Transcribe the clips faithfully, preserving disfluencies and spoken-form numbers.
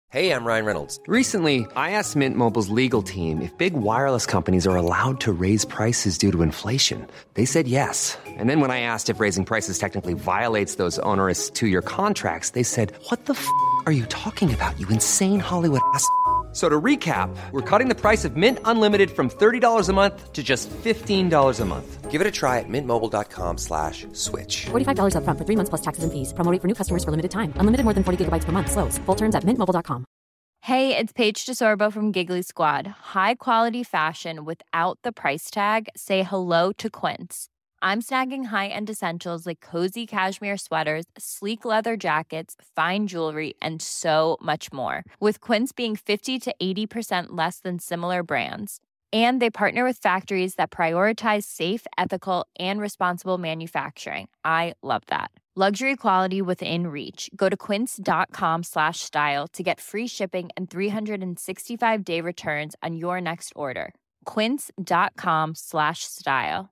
Hey, I'm Ryan Reynolds. Recently, I asked Mint Mobile's legal team if big wireless companies are allowed to raise prices due to inflation. They said yes. And then when I asked if raising prices technically violates those onerous two-year contracts, they said, what the f*** are you talking about, you insane Hollywood ass f- So to recap, we're cutting the price of Mint Unlimited from thirty dollars a month to just fifteen dollars a month. Give it a try at mintmobile.com slash switch. forty-five dollars up front for three months plus taxes and fees. Promo rate for new customers for limited time. Unlimited more than forty gigabytes per month. Slows full terms at mint mobile dot com. Hey, it's Paige DeSorbo from Giggly Squad. High quality fashion without the price tag. Say hello to Quince. I'm snagging high-end essentials like cozy cashmere sweaters, sleek leather jackets, fine jewelry, and so much more. With Quince being fifty to eighty percent less than similar brands. And they partner with factories that prioritize safe, ethical, and responsible manufacturing. I love that. Luxury quality within reach. Go to quince.com slash style to get free shipping and three sixty-five day returns on your next order. Quince.com slash style.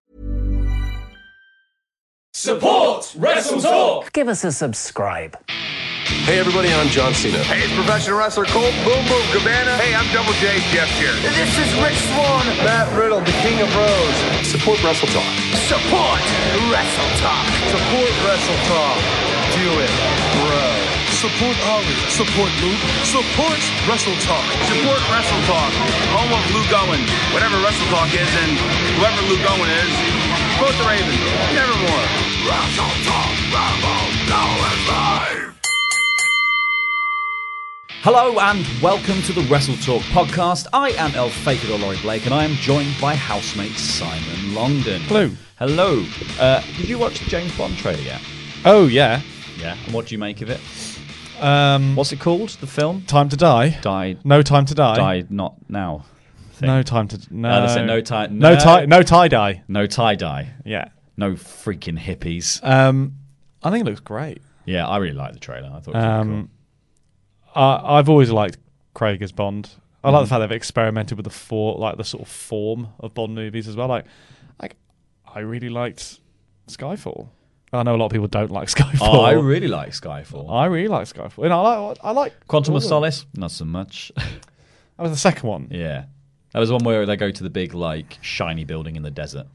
Support Wrestle Talk! Give us a subscribe. Hey everybody, I'm John Cena. Hey, it's professional wrestler Colt Boom Boom Cabana. Hey, I'm Double J, Jeff Jarrett. This is Rich Swann. Matt Riddle, the King of Rose. Support Wrestle Talk. Support Wrestle Talk. Support Wrestle Talk. Do it, bro. Support Ari. Support Luke. Support Wrestle Talk. Support Wrestle Talk. Home of Luke Owen. Whatever Wrestle Talk is, and whoever Luke Owen is, support the Ravens. Nevermore. Wrestle Talk. Rambo. Now it's live. Hello and welcome to the Wrestle Talk podcast. I am El Fakador Laurie Blake and I am joined by housemate Simon Longden. Hello. Hello. Uh, did you watch the James Bond trailer yet? Oh, yeah. Yeah. And what do you make of it? Um, What's it called, the film? Time to Die. Die. No Time to Die. Die Not Now. Thing. No Time to... No. Uh, that's it. No tie... No, no tie... No tie-dye. No tie-dye. Yeah. No freaking hippies. Um, I think it looks great. Yeah, I really liked the trailer. I thought it was um, really cool. I, I've always liked Craig as Bond. I mm. like the fact they've experimented with the for, like the sort of form of Bond movies as well. Like, like I really liked Skyfall. I know a lot of people don't like Skyfall. Oh, I really like Skyfall. I really like Skyfall. You know, I like I like Quantum of Solace. Not so much. That was the second one. Yeah, that was the one where they go to the big like shiny building in the desert.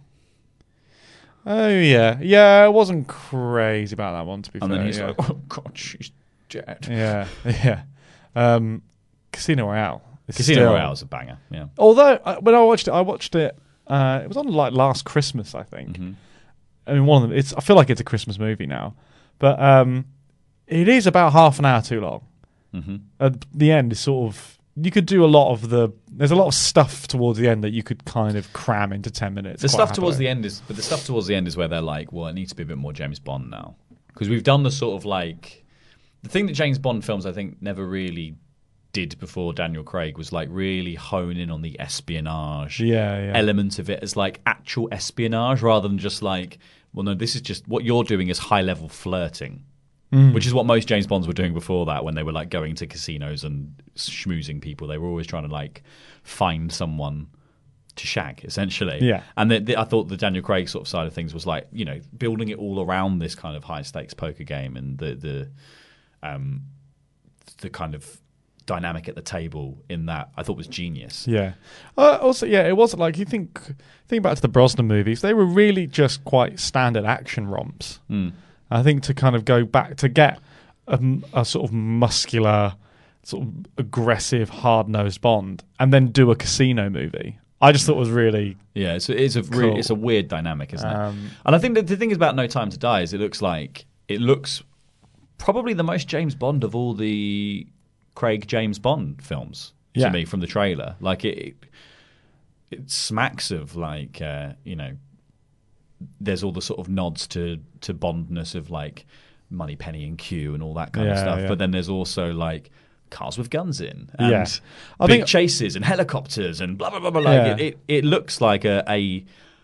Oh yeah, yeah. I wasn't crazy about that one to be and fair. And then he's yeah. like, "Oh God, she's dead." Yeah, yeah. Um, Casino Royale. Casino still, Royale is a banger. Yeah. Although uh, when I watched it, I watched it. Uh, it was on like last Christmas, I think. Mm-hmm. I mean, one of them. It's. I feel like it's a Christmas movie now, but um, it is about half an hour too long. Mm-hmm. At the end is sort of. You could do a lot of the. There's a lot of stuff towards the end that you could kind of cram into ten minutes. The stuff happily. towards the end is, but the stuff towards the end is where they're like, well, it needs to be a bit more James Bond now, because we've done the sort of like, the thing that James Bond films I think never really did before Daniel Craig was like really hone in on the espionage yeah, yeah. element of it as like actual espionage rather than just like, well, no, this is just what you're doing is high level flirting. Mm. Which is what most James Bonds were doing before that when they were like going to casinos and schmoozing people. They were always trying to like find someone to shag, essentially. Yeah. And the, the, I thought the Daniel Craig sort of side of things was like, you know, building it all around this kind of high stakes poker game and the the um the kind of dynamic at the table in that I thought was genius. Yeah. Uh, also, yeah, it wasn't like you think think back to the Brosnan movies. They were really just quite standard action romps. Mm. I think to kind of go back to get a, a sort of muscular, sort of aggressive, hard-nosed Bond, and then do a casino movie. I just thought it was really yeah. It's it's a cool. re- it's a weird dynamic, isn't um, it? And I think that the thing about No Time to Die is it looks like it looks probably the most James Bond of all the Craig James Bond films to yeah. me from the trailer. Like it, it, it smacks of like uh, you know. There's all the sort of nods to to Bondness of like Moneypenny and Q and all that kind yeah, of stuff. Yeah. But then there's also like cars with guns in and yeah. I big think, chases and helicopters and blah blah blah blah. Like yeah. it, it, it looks like a, a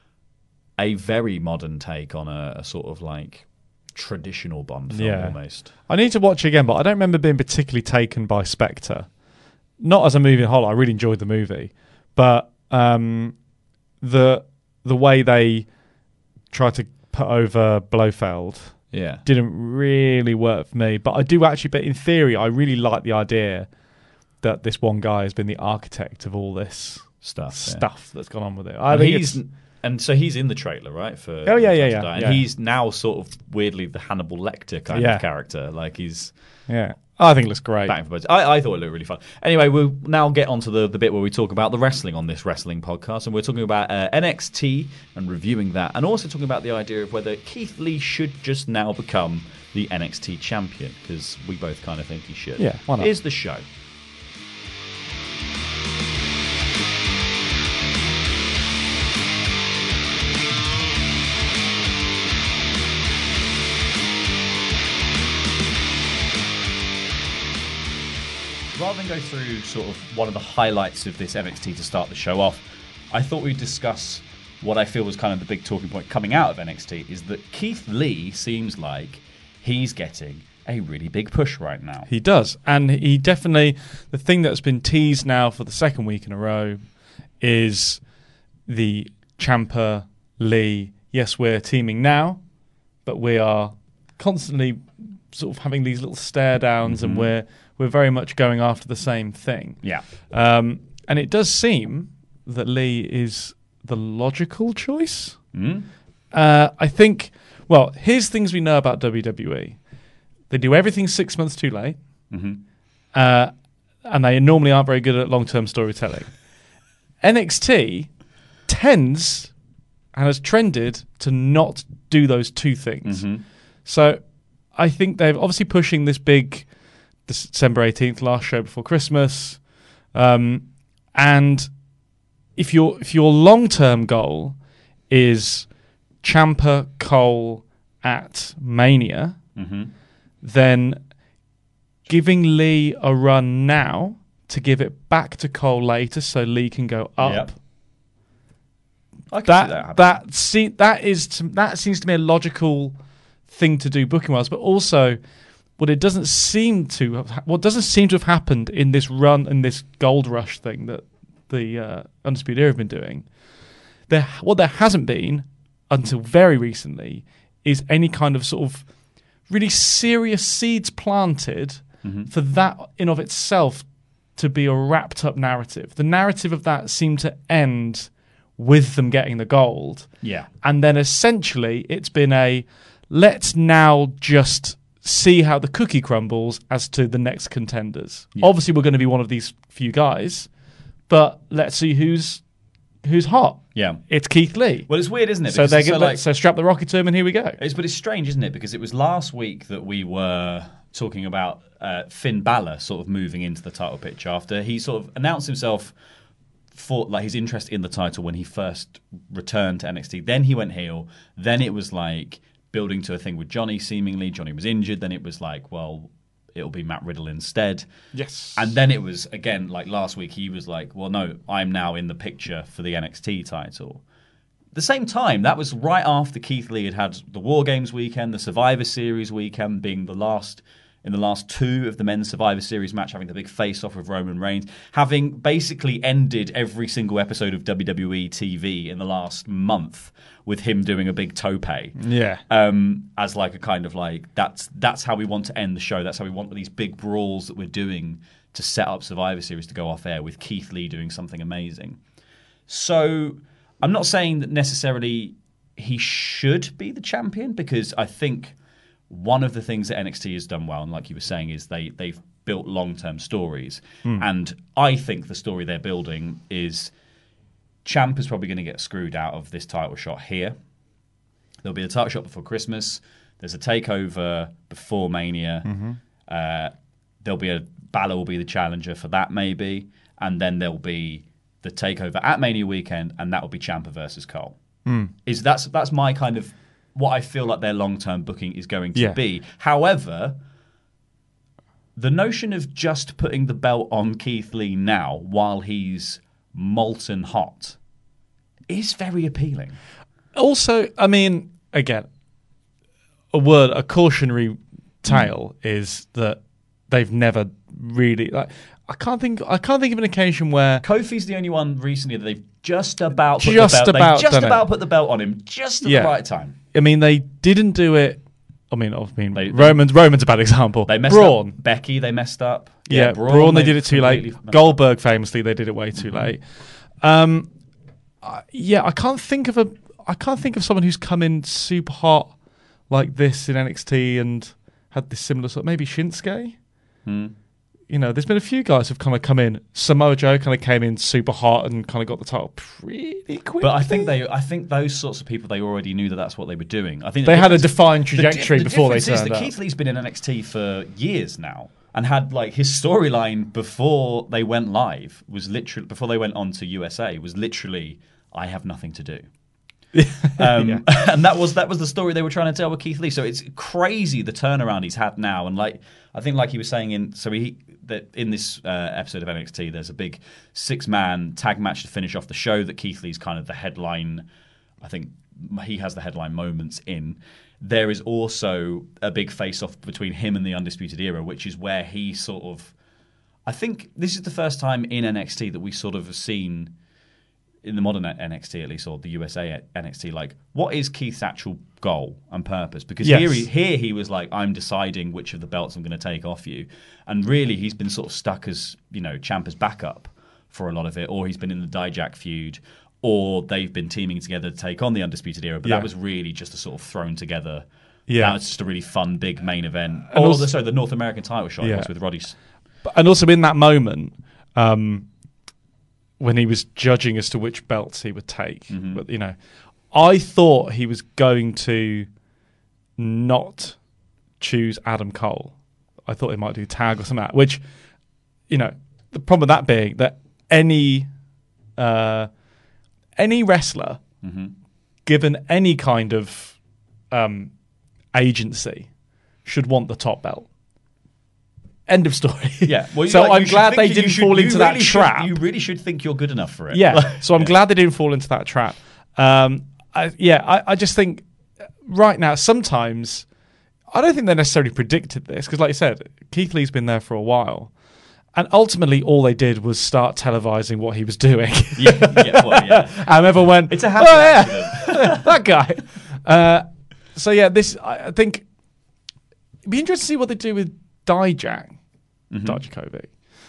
a very modern take on a, a sort of like traditional Bond film yeah. almost. I need to watch it again, but I don't remember being particularly taken by Spectre. Not as a movie in whole. I really enjoyed the movie, but um, the the way they try to put over Blofeld Yeah. didn't really work for me. But I do actually, but in theory, I really like the idea that this one guy has been the architect of all this stuff stuff yeah. that's gone on with it. I and think he's, and so he's in the trailer, right? For oh yeah, yeah, yeah. And yeah. he's now sort of weirdly the Hannibal Lecter kind yeah. of character. Like he's yeah. Oh, I think it looks great. I, I thought it looked really fun. Anyway, we'll now get on to the, the bit where we talk about the wrestling on this wrestling podcast. And we're talking about uh, N X T and reviewing that. And also talking about the idea of whether Keith Lee should just now become the N X T champion. Because we both kind of think he should. Yeah, why not? Here's the show. Rather than go through sort of one of the highlights of this N X T to start the show off, I thought we'd discuss what I feel was kind of the big talking point coming out of N X T is that Keith Lee seems like he's getting a really big push right now. He does. And he definitely, the thing that's been teased now for the second week in a row is the Ciampa Lee, yes, we're teaming now, but we are constantly sort of having these little stare downs mm-hmm. and we're we're very much going after the same thing. Yeah. Um, and it does seem that Lee is the logical choice. Mm. Uh, I think, well, here's things we know about W W E. They do everything six months too late. Mm-hmm. Uh, and they normally aren't very good at long-term storytelling. N X T tends and has trended to not do those two things. Mm-hmm. So I think they're obviously pushing this big December eighteenth, last show before Christmas. Um, and if your if your long-term goal is Ciampa Cole at Mania, mm-hmm. then giving Lee a run now to give it back to Cole later so Lee can go up. Yep. I can that see that happening. that see that is that seems to me a logical thing to do booking wise, but also what it doesn't seem to have, what doesn't seem to have happened in this run and this gold rush thing that the uh, Undisputed Era have been doing. There, what there hasn't been until very recently is any kind of sort of really serious seeds planted mm-hmm. for that in of itself to be a wrapped up narrative. The narrative of that seemed to end with them getting the gold. Yeah. And then essentially it's been a let's now just see how the cookie crumbles as to the next contenders. Yeah. Obviously we're going to be one of these few guys, but let's see who's who's hot. Yeah. It's Keith Lee. Well, it's weird, isn't it? So they so, get like, so strap the rocket to him and here we go. It's, but it's strange, isn't it? Because it was last week that we were talking about uh, Finn Balor sort of moving into the title picture after he sort of announced himself for like his interest in the title when he first returned to N X T. Then he went heel. Then it was like building to a thing with Johnny, seemingly. Johnny was injured. Then it was like, well, it'll be Matt Riddle instead. Yes. And then it was, again, like last week, he was like, well, no, I'm now in the picture for the N X T title. At the same time, that was right after Keith Lee had had the War Games weekend, the Survivor Series weekend being the last... in the last two of the men's Survivor Series match, having the big face-off with Roman Reigns, having basically ended every single episode of W W E T V in the last month with him doing a big tope. Yeah. Um, as like a kind of like, that's that's how we want to end the show. That's how we want these big brawls that we're doing to set up Survivor Series to go off air with Keith Lee doing something amazing. So I'm not saying that necessarily he should be the champion, because I think... one of the things that N X T has done well, and like you were saying, is they, they've built long-term stories. Mm. And I think the story they're building is Ciampa's probably going to get screwed out of this title shot here. There'll be a title shot before Christmas. There's a takeover before Mania. Mm-hmm. Uh, there'll be a Balor will be the challenger for that maybe. And then there'll be the takeover at Mania weekend, and that will be Ciampa versus Cole. Mm. Is that's that's my kind of... what I feel like their long-term booking is going to yeah. be. However, the notion of just putting the belt on Keith Lee now while he's molten hot is very appealing. Also, I mean, again, a word, a cautionary tale mm. is that they've never really... like. I can't think. I can't think of an occasion where Kofi's the only one recently that they've just about put just the belt. About they've just about it. put the belt on him just at yeah. the right time. I mean, they didn't do it I mean, I mean, They- Roman's Roman's a bad example. They messed Braun. up. Becky, they messed up. Yeah, Braun, Braun, they did it too late. completely messed up. Goldberg, famously, they did it way too late. Um, uh, yeah, I can't think of a. I can't think of someone who's come in super hot like this in N X T and had this similar sort. Maybe Shinsuke. Hmm. You know, there's been a few guys who've kind of come in. Samoa Joe kind of came in super hot and kind of got the title pretty quickly. But I think they, I think those sorts of people, they already knew that that's what they were doing. I think they the had a difference- defined the di- trajectory the before they difference is turned that up. Keith Lee's been in N X T for years now and had like his storyline before they went live was literally before they went on to U S A was literally I have nothing to do. um, Yeah. And that was that was the story they were trying to tell with Keith Lee. So it's crazy the turnaround he's had now, and like I think, like he was saying in so he that in this uh, episode of N X T, there's a big six man tag match to finish off the show that Keith Lee's kind of the headline. I think he has the headline moments in. There is also a big face off between him and the Undisputed Era, which is where he sort of. I think this is the first time in N X T that we sort of have seen. In the modern N X T, at least, or the U S A N X T, like, what is Keith's actual goal and purpose? Because Yes. here, he, here he was like, I'm deciding which of the belts I'm going to take off you. And really, he's been sort of stuck as, you know, Ciampa's backup for a lot of it, or he's been in the Dijak feud, or they've been teaming together to take on the Undisputed Era. But Yeah. that was really just a sort of thrown together. Yeah. That was just a really fun, big main event. And Or also- the, sorry, the North American title shot Yeah. was with Roddy. S- And also in that moment, um, when he was judging as to which belts he would take, Mm-hmm. but you know, I thought he was going to not choose Adam Cole. I thought he might do tag or something like that, which, you know, the problem with that being that any uh, any wrestler Mm-hmm. given any kind of um, agency should want the top belt. End of story. Yeah. Well, so like, I'm you should glad think they you didn't should- fall you into that really should- trap. You really should think you're good enough for it. Yeah. So I'm Yeah. glad they didn't fall into that trap. Um, I, yeah, I, I just think right now, sometimes, I don't think they necessarily predicted this, because like you said, Keith Lee's been there for a while. And ultimately, all they did was start televising what he was doing. Yeah, yeah, well, yeah. And everyone went, It's a happy oh, yeah, that guy. Uh, so yeah, this, I I think, it'd be interesting to see what they do with Dijak, Mm-hmm. Dijakovic,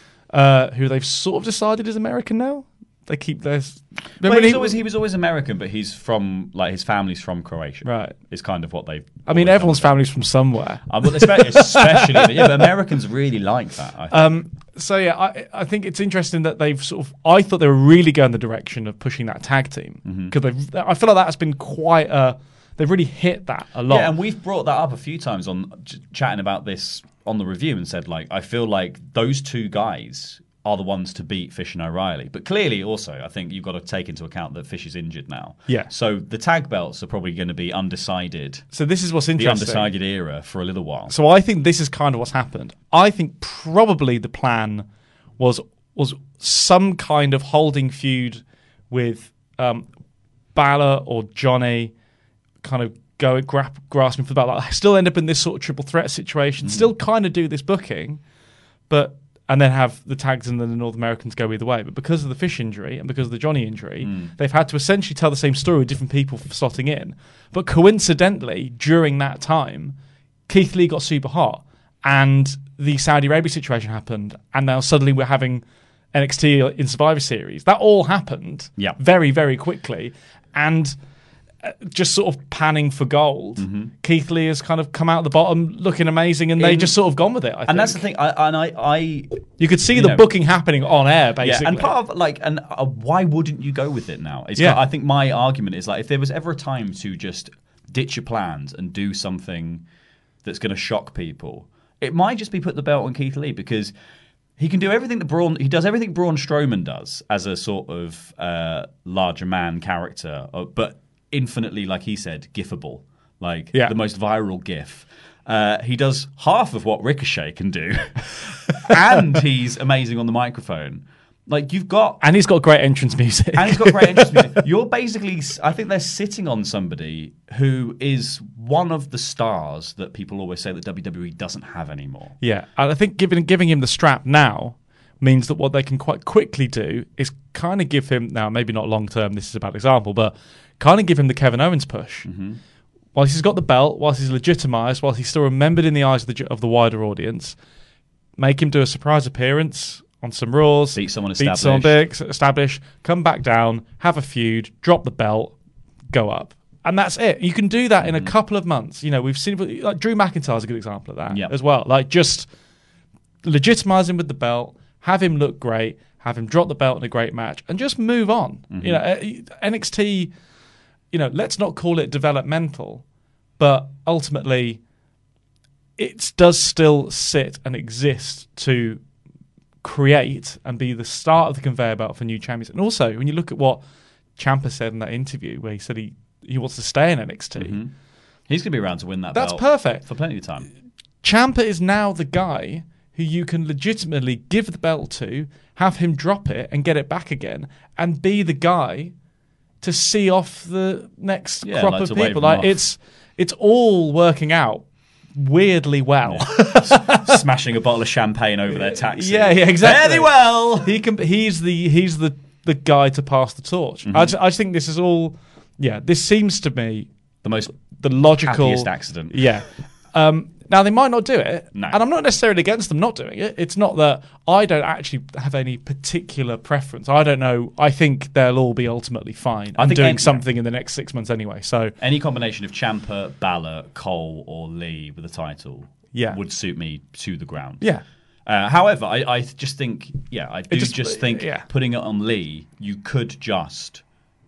uh, who they've sort of decided is American now. They keep their. Well, Remember he, was he- always, he was always American, but he's from, like, his family's from Croatia. Right. It's kind of what they've. I mean, always everyone's done. family's from somewhere. Uh, but especially, especially yeah, but Americans really like that. I think. Um, so yeah, I, I think it's interesting that they've sort of. I thought they were really going the direction of pushing that tag team because they've. I feel like that has been quite a. They've really hit that a lot. Yeah, and we've brought that up a few times on ch- chatting about this on the review and said, like, I feel like those two guys are the ones to beat Fish and O'Reilly. But clearly, also, I think you've got to take into account that Fish is injured now. Yeah. So the tag belts are probably going to be undecided. So this is what's The interesting. undecided era for a little while. So I think this is kind of what's happened. I think probably the plan was was some kind of holding feud with um, Balor or Johnny, kind of go gra- grasping for the belt. Like, still end up in this sort of triple threat situation. Still kind of do this booking, but and then have the tags and then the North Americans go either way. But because of the Fish injury and because of the Johnny injury, they've had to essentially tell the same story with different people slotting in. But coincidentally, during that time, Keith Lee got super hot and the Saudi Arabia situation happened, and now suddenly we're having N X T in Survivor Series. That all happened Yeah. very, very quickly. And uh, just sort of panning for gold. Keith Lee has kind of come out the bottom looking amazing, and they In- just sort of gone with it, I think. And that's the thing. I, and I, I You could see you the know, booking happening on air, basically. Yeah, and part of like, and uh, why wouldn't you go with it now? It's Yeah. kind of- I think my argument is like, if there was ever a time to just ditch your plans and do something that's going to shock people, it might just be put the belt on Keith Lee, because he can do everything that Braun. He does everything Braun Strowman does as a sort of uh, larger man character, uh, but infinitely, like he said, gifable, like Yeah. the most viral gif. Uh, he does half of what Ricochet can do, and he's amazing on the microphone. Like, you've got, And he's got great entrance music. and he's got great entrance music. You're basically, I think they're sitting on somebody who is one of the stars that people always say that W W E doesn't have anymore. Yeah, and I think giving giving him the strap now means that what they can quite quickly do is kind of give him, now maybe not long term, this is a bad example, but kind of give him the Kevin Owens push, whilst he's got the belt, whilst he's legitimised, whilst he's still remembered in the eyes of the of the wider audience, make him do a surprise appearance on some Raws, beat someone beat established, someone big, establish, come back down, have a feud, drop the belt, go up. And that's it. You can do that in a couple of months. You know, we've seen like Drew McIntyre's a good example of that yep. as well. Like just legitimise him with the belt, have him look great, have him drop the belt in a great match, and just move on. Mm-hmm. You know, N X T. You know, let's not call it developmental, but ultimately, it does still sit and exist to create and be the start of the conveyor belt for new champions. And also, when you look at what Ciampa said in that interview, where he said he, he wants to stay in N X T, mm-hmm. he's going to be around to win that. That's belt perfect for plenty of time. Ciampa is now the guy who you can legitimately give the belt to, have him drop it and get it back again, and be the guy to see off the next yeah, crop like of to wave people. them Like off. it's it's all working out weirdly well. Yeah. Smashing a bottle of champagne over their taxi. Yeah, yeah, exactly. Very well. He can. He's the he's the, the guy to pass the torch. Mm-hmm. I just, I just think this is all. Yeah, this seems to me the most the logical happiest accident. Yeah. Um, now they might not do it, no. and I'm not necessarily against them not doing it. It's not that I don't actually have any particular preference. I don't know. I think they'll all be ultimately fine. I I'm think doing any, something in the next six months anyway. So any combination of Ciampa, Balor, Cole, or Lee with the title, yeah. would suit me to the ground. Yeah. Uh, however, I, I just think, yeah, I do just, just, think yeah. putting it on Lee, you could just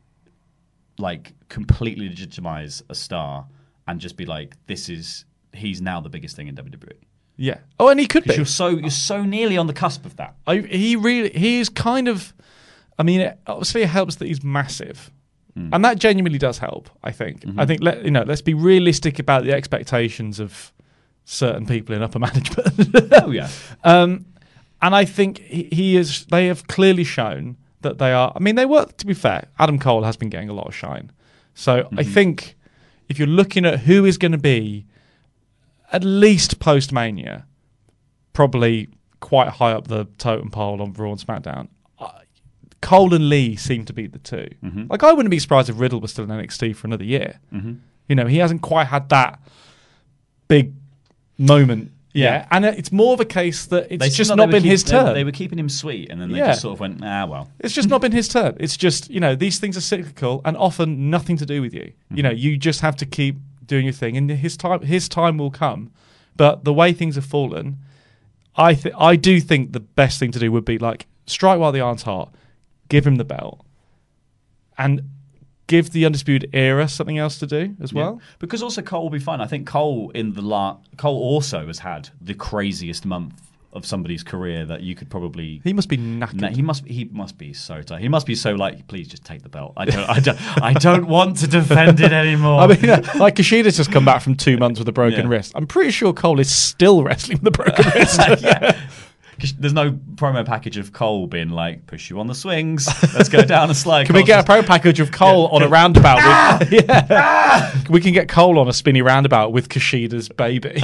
like completely legitimize a star and just be like, this is. He's now the biggest thing in W W E. Yeah. Oh, and he could be. You're so you're so nearly on the cusp of that. I, he really he is kind of. I mean, it, obviously, it helps that he's massive, mm. and that genuinely does help. I think. Mm-hmm. I think let you know. Let's be realistic about the expectations of certain people in upper management. Oh yeah. Um, and I think he, he is. They have clearly shown that they are. I mean, they were. To be fair, Adam Cole has been getting a lot of shine. So mm-hmm. I think if you're looking at who is going to be. At least post-Mania, probably quite high up the totem pole on Raw and SmackDown. Uh, Cole and Lee seem to be the two. Mm-hmm. Like, I wouldn't be surprised if Riddle was still in N X T for another year. Mm-hmm. You know, he hasn't quite had that big moment yeah. yet. And it's more of a case that it's they just not been keep, his turn. They, they were keeping him sweet, and then they yeah. just sort of went, ah, well. It's just not been his turn. It's just, you know, these things are cyclical and often nothing to do with you. Mm-hmm. You know, you just have to keep doing your thing, and his time his time will come. But the way things have fallen, I th- I do think the best thing to do would be like strike while the iron's hot, give him the belt, and give the Undisputed Era something else to do as well. Yeah. Because also Cole will be fine. I think Cole in the la- Cole also has had the craziest month of somebody's career that you could probably. He must be knackered. No, he must. He must be so tired. He must be so like. Please just take the belt. I don't. I don't. I don't want to defend it anymore. I mean, uh, like Kushida's just come back from two months with a broken yeah. wrist. I'm pretty sure Cole is still wrestling with a broken wrist. yeah. There's no promo package of Cole being like, push you on the swings. Let's go down a slide. Can we get a promo package of Cole yeah. on a roundabout? Ah! With, yeah. Ah! We can get Cole on a spinny roundabout with Kushida's baby.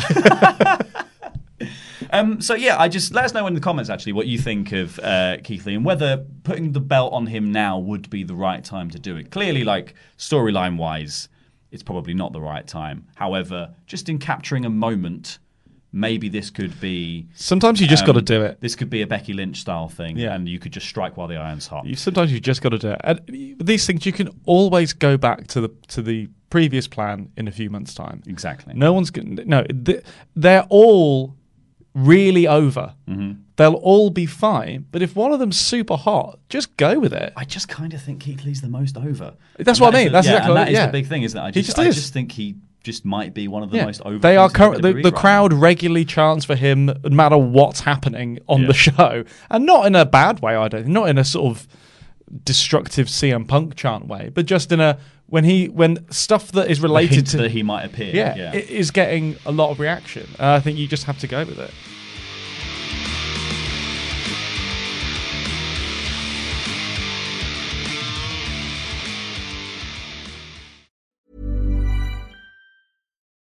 Um, so yeah, I just let us know in the comments actually what you think of uh, Keith Lee and whether putting the belt on him now would be the right time to do it. Clearly, like storyline wise, it's probably not the right time. However, just in capturing a moment, maybe this could be. Sometimes you just um, got to do it. This could be a Becky Lynch style thing, yeah. and you could just strike while the iron's hot. You, sometimes you just got to do it. And these things you can always go back to the to the previous plan in a few months' time. Exactly. No one's going. No, they're all. Really over. Mm-hmm. They'll all be fine. But if one of them's super hot, just go with it. I just kind of think Keith Lee's the most over. That's and what that I mean. The, That's yeah, exactly and what that is yeah. the big thing, isn't it? I just, he just I is. just think he just might be one of the yeah. most over. They are current. The, the right crowd now. regularly chants for him, no matter what's happening on yeah. the show, and not in a bad way. I don't. Not in a sort of destructive C M Punk chant way, but just in a when he when stuff that is related to that he might appear. Yeah, yeah. it is getting a lot of reaction. And I think you just have to go with it.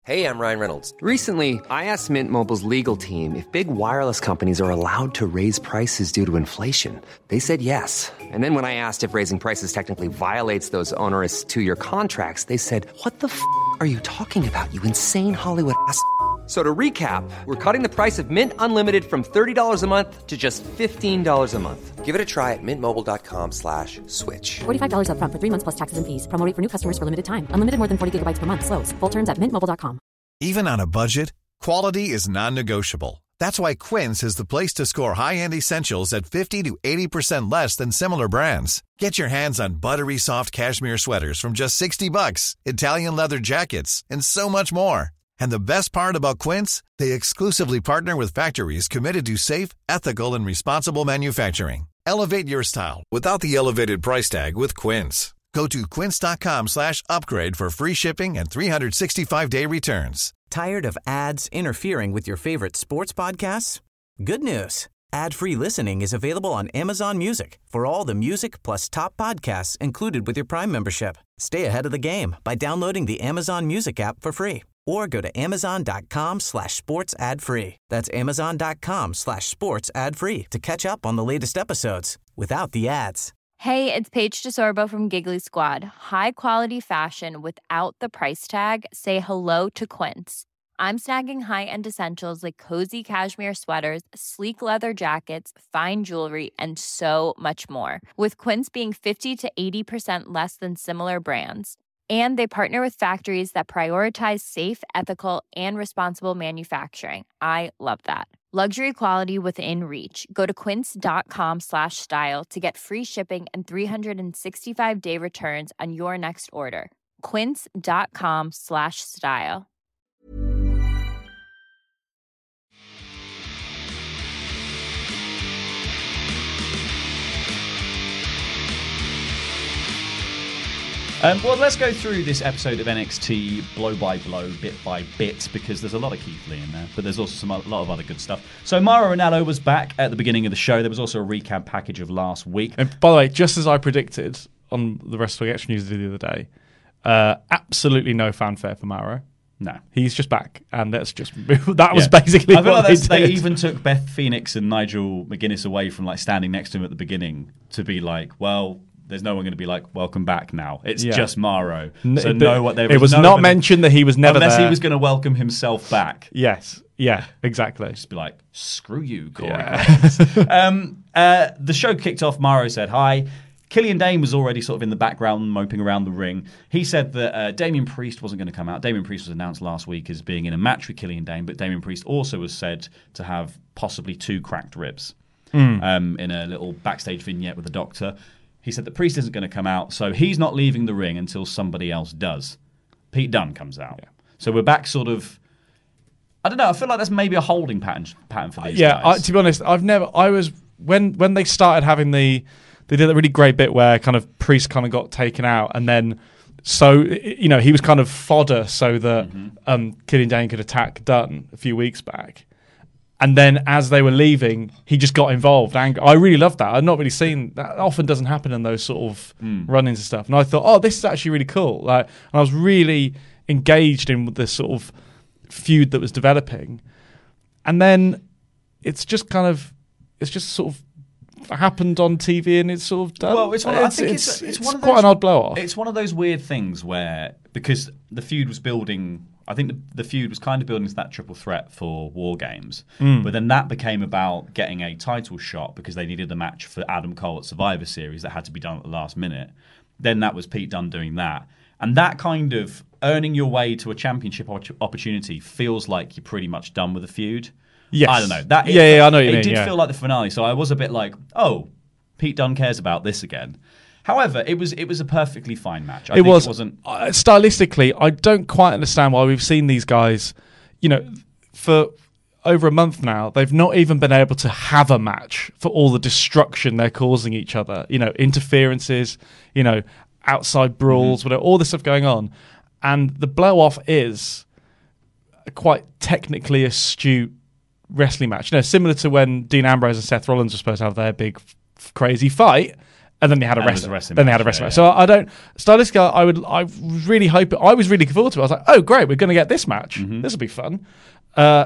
Hey, I'm Ryan Reynolds. Recently, I asked Mint Mobile's legal team if big wireless companies are allowed to raise prices due to inflation. They said yes. And then when I asked if raising prices technically violates those onerous two-year contracts, they said, what the f*** are you talking about, you insane Hollywood ass f- So to recap, we're cutting the price of Mint Unlimited from thirty dollars a month to just fifteen dollars a month. Give it a try at mintmobile.com slash switch. forty-five dollars up front for three months plus taxes and fees. Promo rate for new customers for limited time. Unlimited more than forty gigabytes per month. Slows full terms at mint mobile dot com. Even on a budget, quality is non-negotiable. That's why Quince is the place to score high-end essentials at fifty to eighty percent less than similar brands. Get your hands on buttery soft cashmere sweaters from just sixty bucks, Italian leather jackets, and so much more. And the best part about Quince, they exclusively partner with factories committed to safe, ethical, and responsible manufacturing. Elevate your style without the elevated price tag with Quince. Go to quince.com slash upgrade for free shipping and three sixty-five day returns. Tired of ads interfering with your favorite sports podcasts? Good news. Ad-free listening is available on Amazon Music for all the music plus top podcasts included with your Prime membership. Stay ahead of the game by downloading the Amazon Music app for free or go to amazon.com slash sports ad free. That's amazon.com slash sports ad free to catch up on the latest episodes without the ads. Hey, it's Paige DeSorbo from Giggly Squad. High quality fashion without the price tag. Say hello to Quince. I'm snagging high-end essentials like cozy cashmere sweaters, sleek leather jackets, fine jewelry, and so much more. With Quince being fifty to eighty percent less than similar brands. And they partner with factories that prioritize safe, ethical, and responsible manufacturing. I love that. Luxury quality within reach. Go to quince.com slash style to get free shipping and three sixty-five day returns on your next order. Quince.com slash style. Um, well, let's go through this episode of N X T blow by blow, bit by bit, because there's a lot of Keith Lee in there, but there's also some a lot of other good stuff. So Mauro Ranallo was back at the beginning of the show. There was also a recap package of last week. And by the way, just as I predicted on the Wrestling Extra News the other day, uh, absolutely no fanfare for Mauro. No, he's just back, and that's just that was yeah. basically I feel what like they they did. even took Beth Phoenix and Nigel McGuinness away from like standing next to him at the beginning to be like, well, there's no one going to be like, welcome back now. It's yeah. just Mauro. So N- no, what there it was no not mentioned that he was never unless there. he was going to welcome himself back. Yes, yeah, exactly. Just be like, screw you, Corey. Yeah. um, uh, the show kicked off. Mauro said hi. Killian Dane was already sort of in the background, moping around the ring. He said that uh, Damian Priest wasn't going to come out. Damian Priest was announced last week as being in a match with Killian Dane, but Damian Priest also was said to have possibly two cracked ribs mm. um, in a little backstage vignette with the doctor. He said that Priest isn't going to come out, so he's not leaving the ring until somebody else does. Pete Dunne comes out. Yeah. So we're back sort of... I don't know, I feel like that's maybe a holding pattern pattern for these yeah, guys. Yeah, to be honest, I've never... I was... When when they started having the... They did a really great bit where kind of Priest kind of got taken out, and then... So, you know, he was kind of fodder so that mm-hmm. um, Killian Dane could attack Dunne a few weeks back. And then as they were leaving, he just got involved. And I really loved that. I've not really seen that. Often doesn't happen in those sort of mm. run-ins and stuff. And I thought, oh, this is actually really cool. Like, and I was really engaged in this sort of feud that was developing. And then it's just kind of, it's just sort of happened on T V and it's sort of done. Well, it's, one of, it's, I think it's, it's, it's, it's one of quite those, an odd blow-off. It's one of those weird things where, because the feud was building... I think the, the feud was kind of building to that triple threat for War Games, mm. but then that became about getting a title shot because they needed a match for Adam Cole at Survivor Series that had to be done at the last minute. Then that was Pete Dunne doing that. And that kind of earning your way to a championship opportunity feels like you're pretty much done with the feud. Yes. I don't know. That, yeah, it, yeah, I know what you it mean. It did yeah. feel like the finale, so I was a bit like, oh, Pete Dunne cares about this again. However, it was it was a perfectly fine match. I it think was. It wasn't uh, stylistically, I don't quite understand why we've seen these guys, you know, for over a month now. They've not even been able to have a match for all the destruction they're causing each other. You know, interferences, you know, outside brawls, mm-hmm. whatever, all this stuff going on. And the blow-off is a quite technically astute wrestling match. You know, similar to when Dean Ambrose and Seth Rollins were supposed to have their big, f- crazy fight. And then they had a And it was wrestling. a wrestling then they had a match, wrestling yeah, match. So I don't stylistically. I would. I was really hoping. I was really looking forward to it. I was like, oh great, we're going to get this match. Mm-hmm. This will be fun. Uh,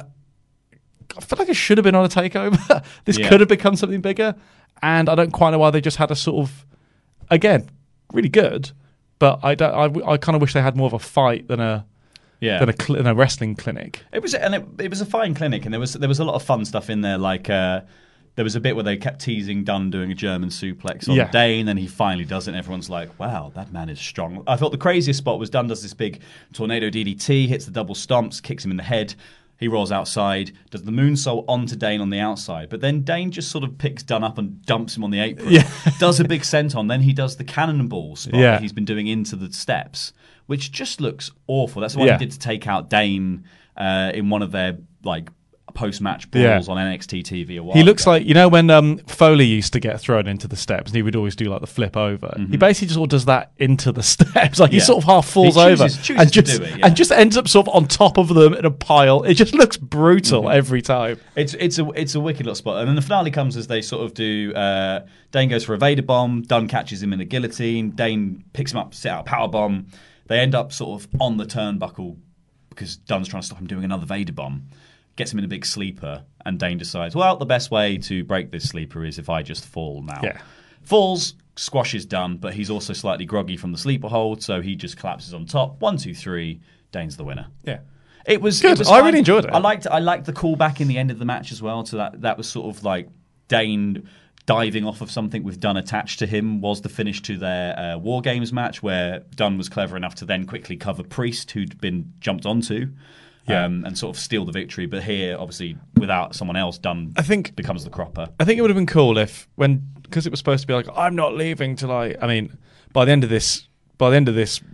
I feel like it should have been on a takeover. This Yeah. could have become something bigger, and I don't quite know why they just had a sort of, again, really good, but I don't. I, I kind of wish they had more of a fight than a. Yeah. Than a, cl- than a wrestling clinic. It was, and it, it was a fine clinic, and there was there was a lot of fun stuff in there. Like uh, there was a bit where they kept teasing Dunn doing a German suplex on Yeah. Dane, and he finally does it. And everyone's like, "Wow, that man is strong." I thought the craziest spot was Dunn does this big tornado D D T, hits the double stomps, kicks him in the head. He rolls outside, does the moonsault onto Dane on the outside, but then Dane just sort of picks Dunn up and dumps him on the apron. Yeah. Does a big senton, then he does the cannonball spot Yeah. that he's been doing into the steps, which just looks awful. That's the one Yeah. he did to take out Dane uh, in one of their like post-match Yeah. brawls on N X T T V a while He looks ago. like, you know, when um, Foley used to get thrown into the steps and he would always do like the flip over. He basically just sort of does that into the steps. Like he Yeah. sort of half falls He chooses- over chooses and to just do it, yeah. and just ends up sort of on top of them in a pile. It just looks brutal every time. It's it's a it's a wicked little spot, and then the finale comes as they sort of do. Uh, Dane goes for a Vader bomb. Dunn catches him in a guillotine. Dane picks him up, set out a power bomb. They end up sort of on the turnbuckle because Dunn's trying to stop him doing another Vader bomb. Gets him in a big sleeper, and Dane decides, well, the best way to break this sleeper is if I just fall now. Yeah. Falls, squashes Dunn, but he's also slightly groggy from the sleeper hold, so he just collapses on top. One, two, three. Dane's the winner. Yeah. It was Good. It was I fine. really enjoyed it. I liked I liked the callback in the end of the match as well. So that that was sort of like Dane diving off of something with Dunn attached to him was the finish to their uh, War Games match, where Dunn was clever enough to then quickly cover Priest, who'd been jumped onto. Yeah. Um, and sort of steal the victory, but here, obviously, without someone else, Dunn I think becomes the cropper. I think it would have been cool if when because it was supposed to be like I'm not leaving till I. I mean, by the end of this, by the end of this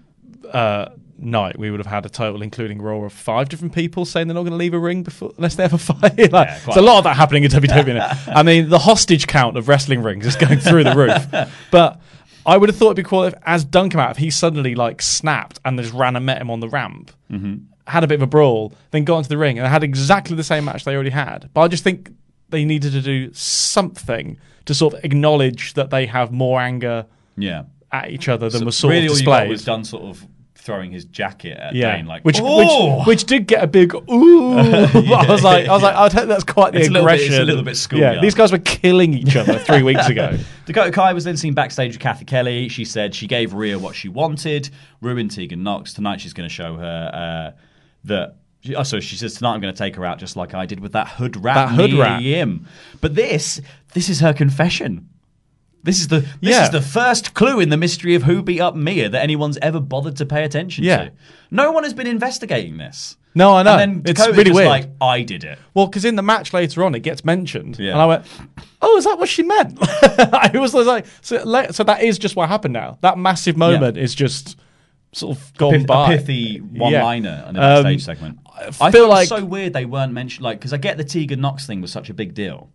uh, night, we would have had a total, including Raw, of five different people saying they're not going to leave a ring before unless they have a fight. like, Yeah, there's a lot of that happening in W W E. I mean, the hostage count of wrestling rings is going through the roof. But I would have thought it'd be cool if, as Dunn came out, if he suddenly like snapped and just ran and met him on the ramp. Mm-hmm. Had a bit of a brawl, then got into the ring and had exactly the same match they already had. But I just think they needed to do something to sort of acknowledge that they have more anger Yeah. at each other than So was sort really of all you got displayed. was Dunn sort of throwing his jacket at yeah, Dane, like, which, "Oh!" which which did get a big ooh. I was like, I was like, I think that's quite the It's a little bit- it's aggression. a little bit schoolyard. Yeah, these guys were killing each other three weeks ago. Dakota Kai was then seen backstage with Kathy Kelly. She said she gave Rhea what she wanted, ruined Tegan Nox. Tonight she's going to show her uh, that. Oh, so she says tonight I'm going to take her out just like I did with that hood rat. That hood Mia rat. Yim. But this, this is her confession. This is the this Yeah. is the first clue in the mystery of who beat up Mia that anyone's ever bothered to pay attention Yeah. to. No one has been investigating this. No, I know. And then It's Dakota's really just weird. like, I did it. Well, because in the match later on, it gets mentioned, Yeah. and I went, "Oh, is that what she meant?" I was like, "So, le- so that is just what happened now. That massive moment is just sort of gone Pith- by." A pithy one-liner Yeah. in a backstage Um, segment. I I feel thought it was like- so weird they weren't mentioned, like, because I get the Tegan Nox thing was such a big deal,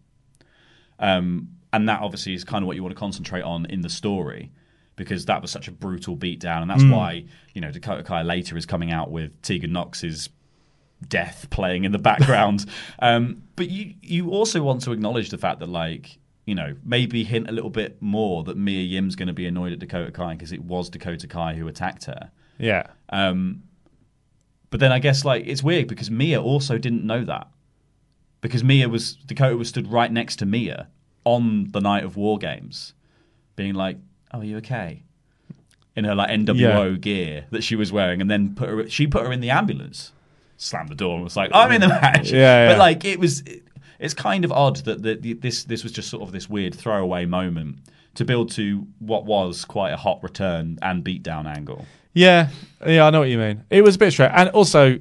um, and that obviously is kind of what you want to concentrate on in the story, because that was such a brutal beatdown, and that's Mm. why, you know, Dakota Kai later is coming out with Tegan Nox's death playing in the background. um, but you you also want to acknowledge the fact that, like, you know, maybe hint a little bit more that Mia Yim's going to be annoyed at Dakota Kai because it was Dakota Kai who attacked her. Yeah. Um, but then I guess, like, it's weird because Mia also didn't know that. Because Mia was, Dakota was stood right next to Mia on the night of War Games, being like, "Oh, are you okay?" In her, like, N W O Yeah. gear that she was wearing, and then put her, she put her in the ambulance, slammed the door, and was like, "I'm in the match." Yeah, But, yeah. like, it was, it, it's kind of odd that the, the, this this was just sort of this weird throwaway moment to build to what was quite a hot return and beatdown angle. Yeah, yeah, I know what you mean. It was a bit straight, and also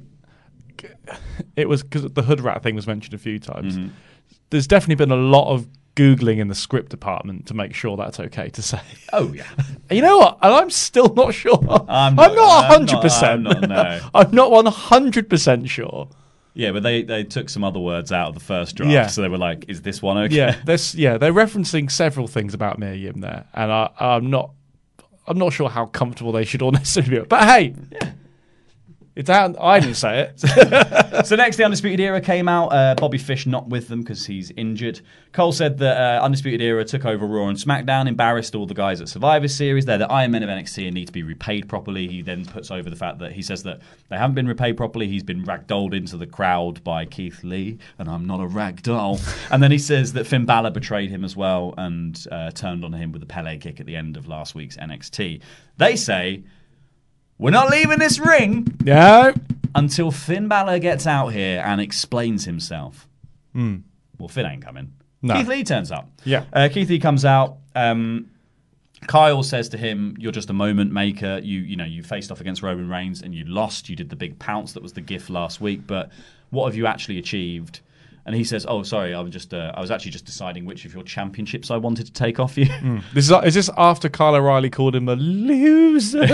it was because the hood rat thing was mentioned a few times. Mm-hmm. There's definitely been a lot of googling in the script department to make sure that's okay to say. Oh yeah, you know what? And I'm still not sure. I'm I'm not- not I'm hundred not- percent. I'm not, no. I'm not one hundred percent sure. Yeah, but they, they took some other words out of the first draft, Yeah. so they were like, "Is this one okay?" Yeah, there's yeah, they're referencing several things about Mia Yim there, and I, I'm not, I'm not sure how comfortable they should all necessarily be. But hey, It's out. I didn't say it. So next, the Undisputed Era came out. Uh, Bobby Fish not with them because he's injured. Cole said that uh, Undisputed Era took over Raw and SmackDown, embarrassed all the guys at Survivor Series. They're the Iron Men of N X T and need to be repaid properly. He then puts over the fact that he says that they haven't been repaid properly. He's been ragdolled into the crowd by Keith Lee, and I'm not a ragdoll. And then he says that Finn Balor betrayed him as well and uh, turned on him with a Pele kick at the end of last week's N X T. They say, we're not leaving this ring no. until Finn Balor gets out here and explains himself. Mm. Well, Finn ain't coming. No. Keith Lee turns up. Yeah. Uh, Keith Lee comes out. Um, Kyle says to him, you're just a moment maker. You you know, you faced off against Roman Reigns and you lost. You did the big pounce that was the gift last week. But what have you actually achieved? And he says, "Oh, sorry, I was just uh, I was actually just deciding which of your championships I wanted to take off you." Mm. This is is this after Kyle O'Reilly called him a loser?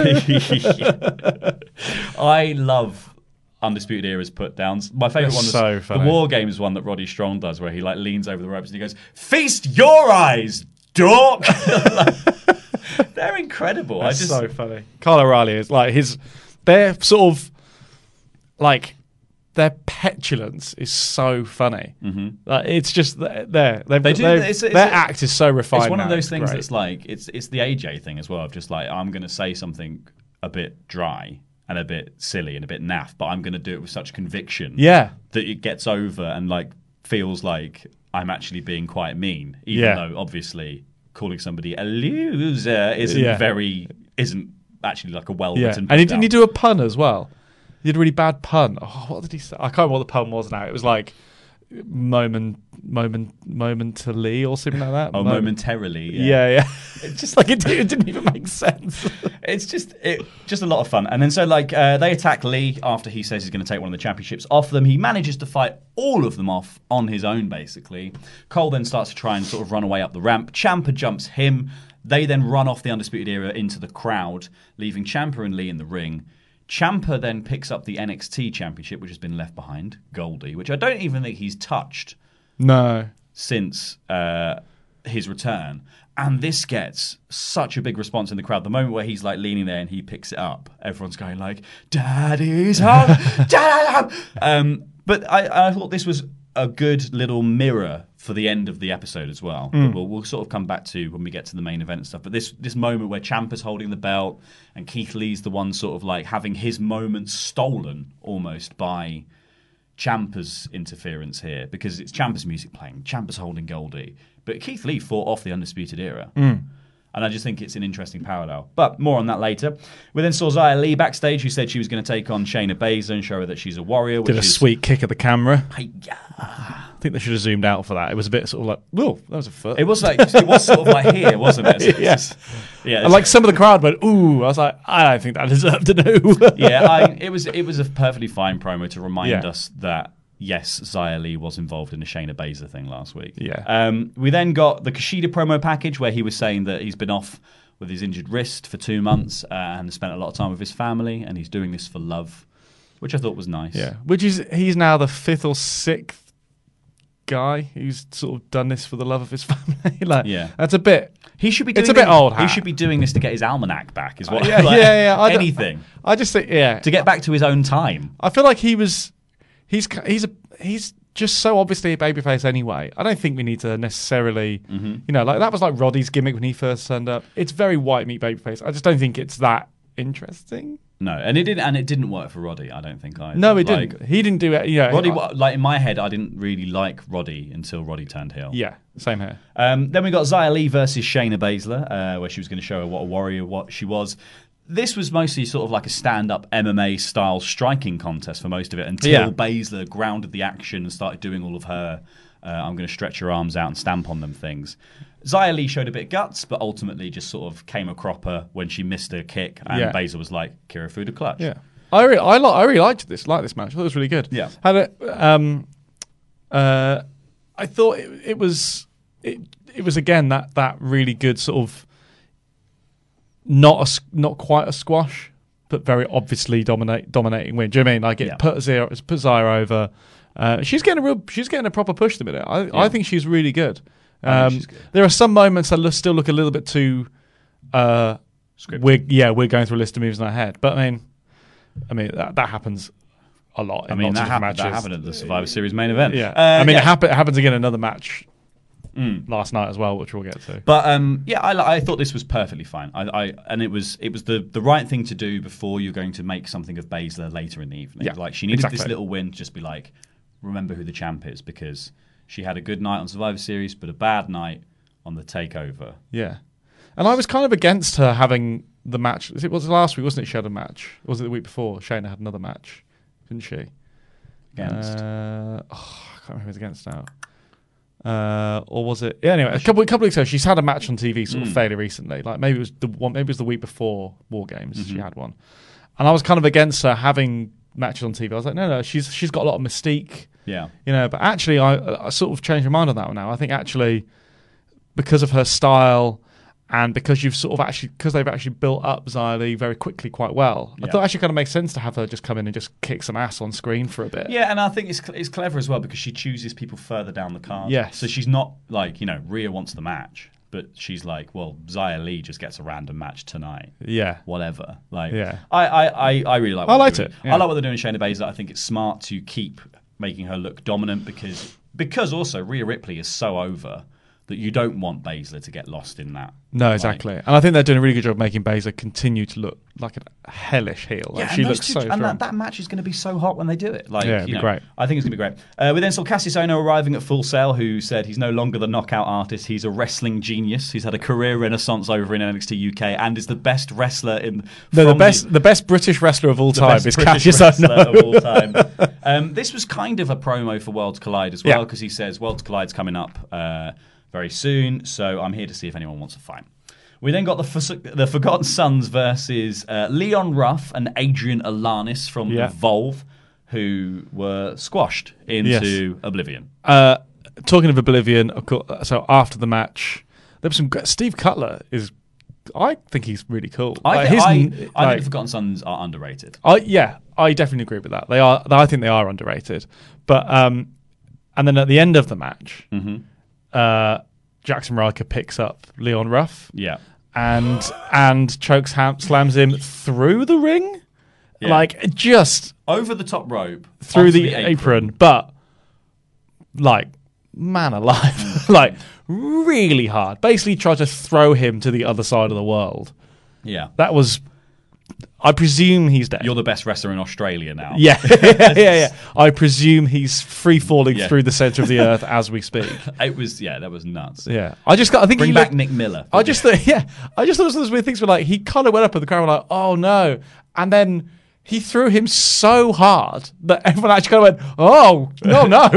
I love Undisputed Era's put downs. My favourite one was so the War Games one that Roddy Strong does, where he like leans over the ropes and he goes, "Feast your eyes, dork." They're incredible. That's I just so funny. Kyle O'Reilly is like his. They're sort of like. Their petulance is so funny. Mm-hmm. Like, it's just there. They've, They do, they've, it's, it's, their it's, act is so refined. It's one now, of those it's things great. that's like it's it's the A J thing as well. Of just like I'm going to say something a bit dry and a bit silly and a bit naff, but I'm going to do it with such conviction. Yeah. That it gets over and like feels like I'm actually being quite mean, even Yeah. though obviously calling somebody a loser isn't Yeah. very isn't actually like a well Yeah. written. And he didn't he do a pun as well? He did a really bad pun. Oh, what did he say? I can't remember what the pun was now. It was like moment, moment, momentarily or something like that. Oh, Moment- momentarily. Yeah, Yeah, yeah. It's just like it, did, it didn't even make sense. It's just it, just a lot of fun. And then so like uh, they attack Lee after he says he's going to take one of the championships off them. He manages to fight all of them off on his own, basically. Cole then starts to try and sort of run away up the ramp. Ciampa jumps him. They then run off the Undisputed Era into the crowd, leaving Ciampa and Lee in the ring. Ciampa then picks up the N X T Championship, which has been left behind, Goldie, which I don't even think he's touched No. since uh, his return. And this gets such a big response in the crowd. The moment where he's like leaning there and he picks it up, everyone's going like, "Daddy's home, Daddy's home." Um, but I, I thought this was a good little mirror for the end of the episode as well. Mm. That we'll, we'll sort of come back to when we get to the main event and stuff. But this this moment where Ciampa's holding the belt and Keith Lee's the one sort of like having his moment stolen almost by Ciampa's interference here, because it's Ciampa's music playing, Ciampa's holding Goldie, but Keith Lee fought off the Undisputed Era. Mm. And I just think it's an interesting parallel. But more on that later. We then saw Xia Li backstage, who said she was going to take on Shayna Baszler and show her that she's a warrior. Which Did a is, sweet kick at the camera. Hi-ya. I think they should have zoomed out for that. It was a bit sort of like, whoa, that was a foot. It was like it was sort of like here, wasn't it? Yes. Yeah. And like some of the crowd went, ooh. I was like, I don't think that deserved to do. yeah, I, it was it was a perfectly fine promo to remind Yeah. us that yes, Xia Li was involved in the Shayna Baszler thing last week. Yeah. Um, we then got the Kushida promo package where he was saying that he's been off with his injured wrist for two months uh, and spent a lot of time with his family, and he's doing this for love, which I thought was nice. Yeah, which is he's now the fifth or sixth guy who's sort of done this for the love of his family. like, Yeah. that's a bit. He should be. Doing It's a bit this, old He hat. should be doing this to get his almanac back. Is what? yeah, like, yeah, yeah. I don't- anything I just think, yeah, to get back to his own time. I feel like he was. He's he's a he's just so obviously a babyface anyway. I don't think we need to necessarily, Mm-hmm. you know, like that was like Roddy's gimmick when he first turned up. It's very white meat babyface. I just don't think it's that interesting. No, and it didn't. And it didn't work for Roddy. I don't think either. No, it Like, didn't. He didn't do it. Yeah, Roddy, I- like in my head, I didn't really like Roddy until Roddy turned heel. yeah, same here. Um, then we got Xia Li versus Shayna Baszler, uh, where she was going to show her what a warrior what she was. This was mostly sort of like a stand-up M M A style striking contest for most of it, until Yeah. Baszler grounded the action and started doing all of her uh, I'm going to stretch your arms out and stamp on them things. Xia Li showed a bit of guts, but ultimately just sort of came a cropper when she missed her kick, and Yeah. Baszler was like, Kirifuda clutch. Yeah, I really, I, li- I really liked this, like this match. I thought it was really good. Yeah. Had it, um, uh, I thought it, it was, it, it was again that that really good sort of not a, s- not quite a squash, but very obviously dominate dominating win. Do you know what I mean? Like it Yeah. put Zia, it put Zia over. Uh, she's getting a real, she's getting a proper push at the minute. I, I think she's really good. I Um, think she's good. There are some moments that look, still look a little bit too. Uh, Scripted. we're yeah, we're going through a list of moves in our head, but I mean, I mean, that, that happens a lot in I mean, lots that, of hap- matches. that happened at the Survivor Series main event. Yeah, uh, I mean, yeah. it, happen- it happens again in another match mm. last night as well, which we'll get to. But um, yeah, I, I thought this was perfectly fine. I, I and it was it was the, the right thing to do before you're going to make something of Baszler later in the evening. Yeah, like she needed exactly. this little win to just be like, remember who the champ is, because she had a good night on Survivor Series, but a bad night on the Takeover. Yeah, and I was kind of against her having the match. It was last week, wasn't it? She had a match. Or was it the week before? Shayna had another match, didn't she? Against? Uh, oh, I can't remember who it was against now. Uh, or was it? Yeah, anyway, a couple a couple weeks ago, she's had a match on T V sort of Mm. fairly recently. Like maybe it was the one, maybe it was the week before War Games. Mm-hmm. She had one, and I was kind of against her having matches on T V. I was like, no, no, she's she's got a lot of mystique. Yeah, you know. But actually, I, I sort of changed my mind on that one now. I think actually, because of her style. And because you've sort of actually, because they've actually built up Xia Li very quickly, quite well, Yeah. I thought it actually kind of makes sense to have her just come in and just kick some ass on screen for a bit. yeah, and I think it's it's clever as well because she chooses people further down the card. Yes. so she's not like you know Rhea wants the match, but she's like, well, Xia Li just gets a random match tonight. Yeah. Whatever. Like, Yeah. I, I, I, I really like. I What liked they're doing. it, yeah. I like what they're doing with Shayna Baszler. I think it's smart to keep making her look dominant because because also Rhea Ripley is so over that you don't want Baszler to get lost in that. No, Like, exactly. And I think they're doing a really good job of making Baszler continue to look like a hellish heel. Like, Yeah, she and those looks two- so and strong. that, that match is going to be so hot when they do it. Like, Yeah, it'd you be know, great. I think it's going to be great. Uh, we then saw Cassius Ohno arriving at Full Sail, who said he's no longer the knockout artist. He's a wrestling genius. He's had a career renaissance over in N X T U K and is the best wrestler in. No, the from best the best British wrestler of all the time best is British Cassius wrestler Ohno. of all time. Um, this was kind of a promo for Worlds Collide as well Yeah. because he says Worlds Collide's coming up uh, very soon, so I'm here to see if anyone wants to fight. We then got the For- the Forgotten Sons versus uh, Leon Ruff and Adrian Alanis from Yeah. Evolve, who were squashed into Oblivion. Uh, talking of Oblivion, of course, so after the match, there was some. Great, Steve Cutler is. I think he's really cool. I, Like, thi- his I, n- I like- think the Forgotten Sons are underrated. I yeah, I definitely agree with that. They are. I think they are underrated. But um, and then at the end of the match, Mm-hmm. uh, Jackson Riker picks up Leon Ruff. Yeah. And and chokes ham, slams him through the ring, Yeah. like just Over the top rope. through onto the, apron. But like man alive, like really hard. Basically, tried to throw him to the other side of the world. Yeah. That was. I presume he's dead. You're the best wrestler in Australia now. Yeah, yeah, yeah. I presume he's free falling Yeah. through the center of the earth as we speak. It was, yeah, that was nuts. Yeah, I just got. I think Bring he back looked- Nick Miller. I just thought, yeah, I just thought it was those weird things where like he kind of went up at the crowd and were like, oh no, and then he threw him so hard that everyone actually kind of went, oh no, no,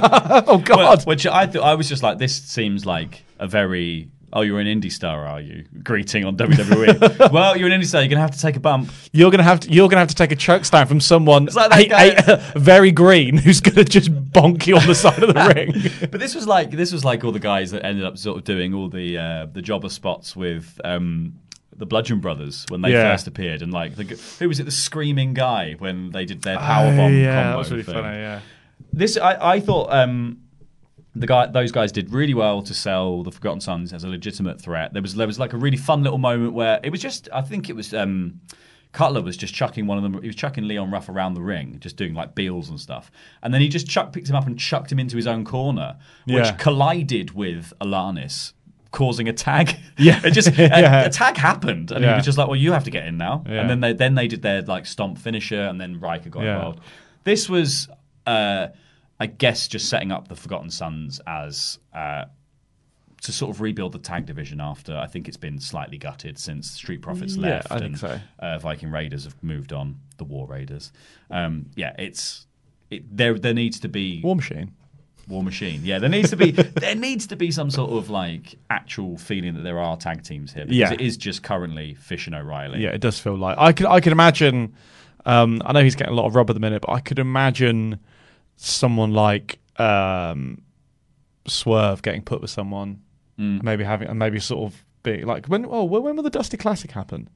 oh god. Well, which I thought I was just like, this seems like a very. Oh, you're an indie star, are you? Greeting on W W E. Well, you're an indie star. You're gonna have to take a bump. You're gonna have to. You're gonna have to take a choke stand from someone like that eight- guy- eight- very green who's gonna just bonk you on the side of the ring. But this was like this was like all the guys that ended up sort of doing all the uh, the jobber spots with um, the Bludgeon Brothers when they Yeah. first appeared, and like the, g- who was it? The screaming guy when they did their Oh, powerbomb yeah, combo. that was really thing. funny. Yeah. This I, I thought um, the guy those guys did really well to sell the Forgotten Sons as a legitimate threat. There was there was like a really fun little moment where it was just I think it was um, Cutler was just chucking one of them. He was chucking Leon Ruff around the ring, just doing like beals and stuff. And then he just chuck, picked him up and chucked him into his own corner, which Yeah. collided with Alanis, causing a tag. Yeah. it just Yeah. a, a tag happened, and Yeah. he was just like, "Well, you have to get in now." Yeah. And then they then they did their like stomp finisher, and then Riker got Yeah. involved. This was, uh, I guess, just setting up the Forgotten Sons as. Uh, to sort of rebuild the tag division after I think it's been slightly gutted since Street Profits Yeah, left I think and so. uh, Viking Raiders have moved on, the War Raiders. Um, yeah, it's it, there. There needs to be War Machine. War Machine. Yeah, there needs to be there needs to be some sort of like actual feeling that there are tag teams here because Yeah. it is just currently Fish and O'Reilly. Yeah, it does feel like I could. I could imagine. Um, I know he's getting a lot of rub at the minute, but I could imagine someone like um, Swerve getting put with someone, Mm. maybe having, and maybe sort of being like when. Oh, well, when will the Dusty Classic happen?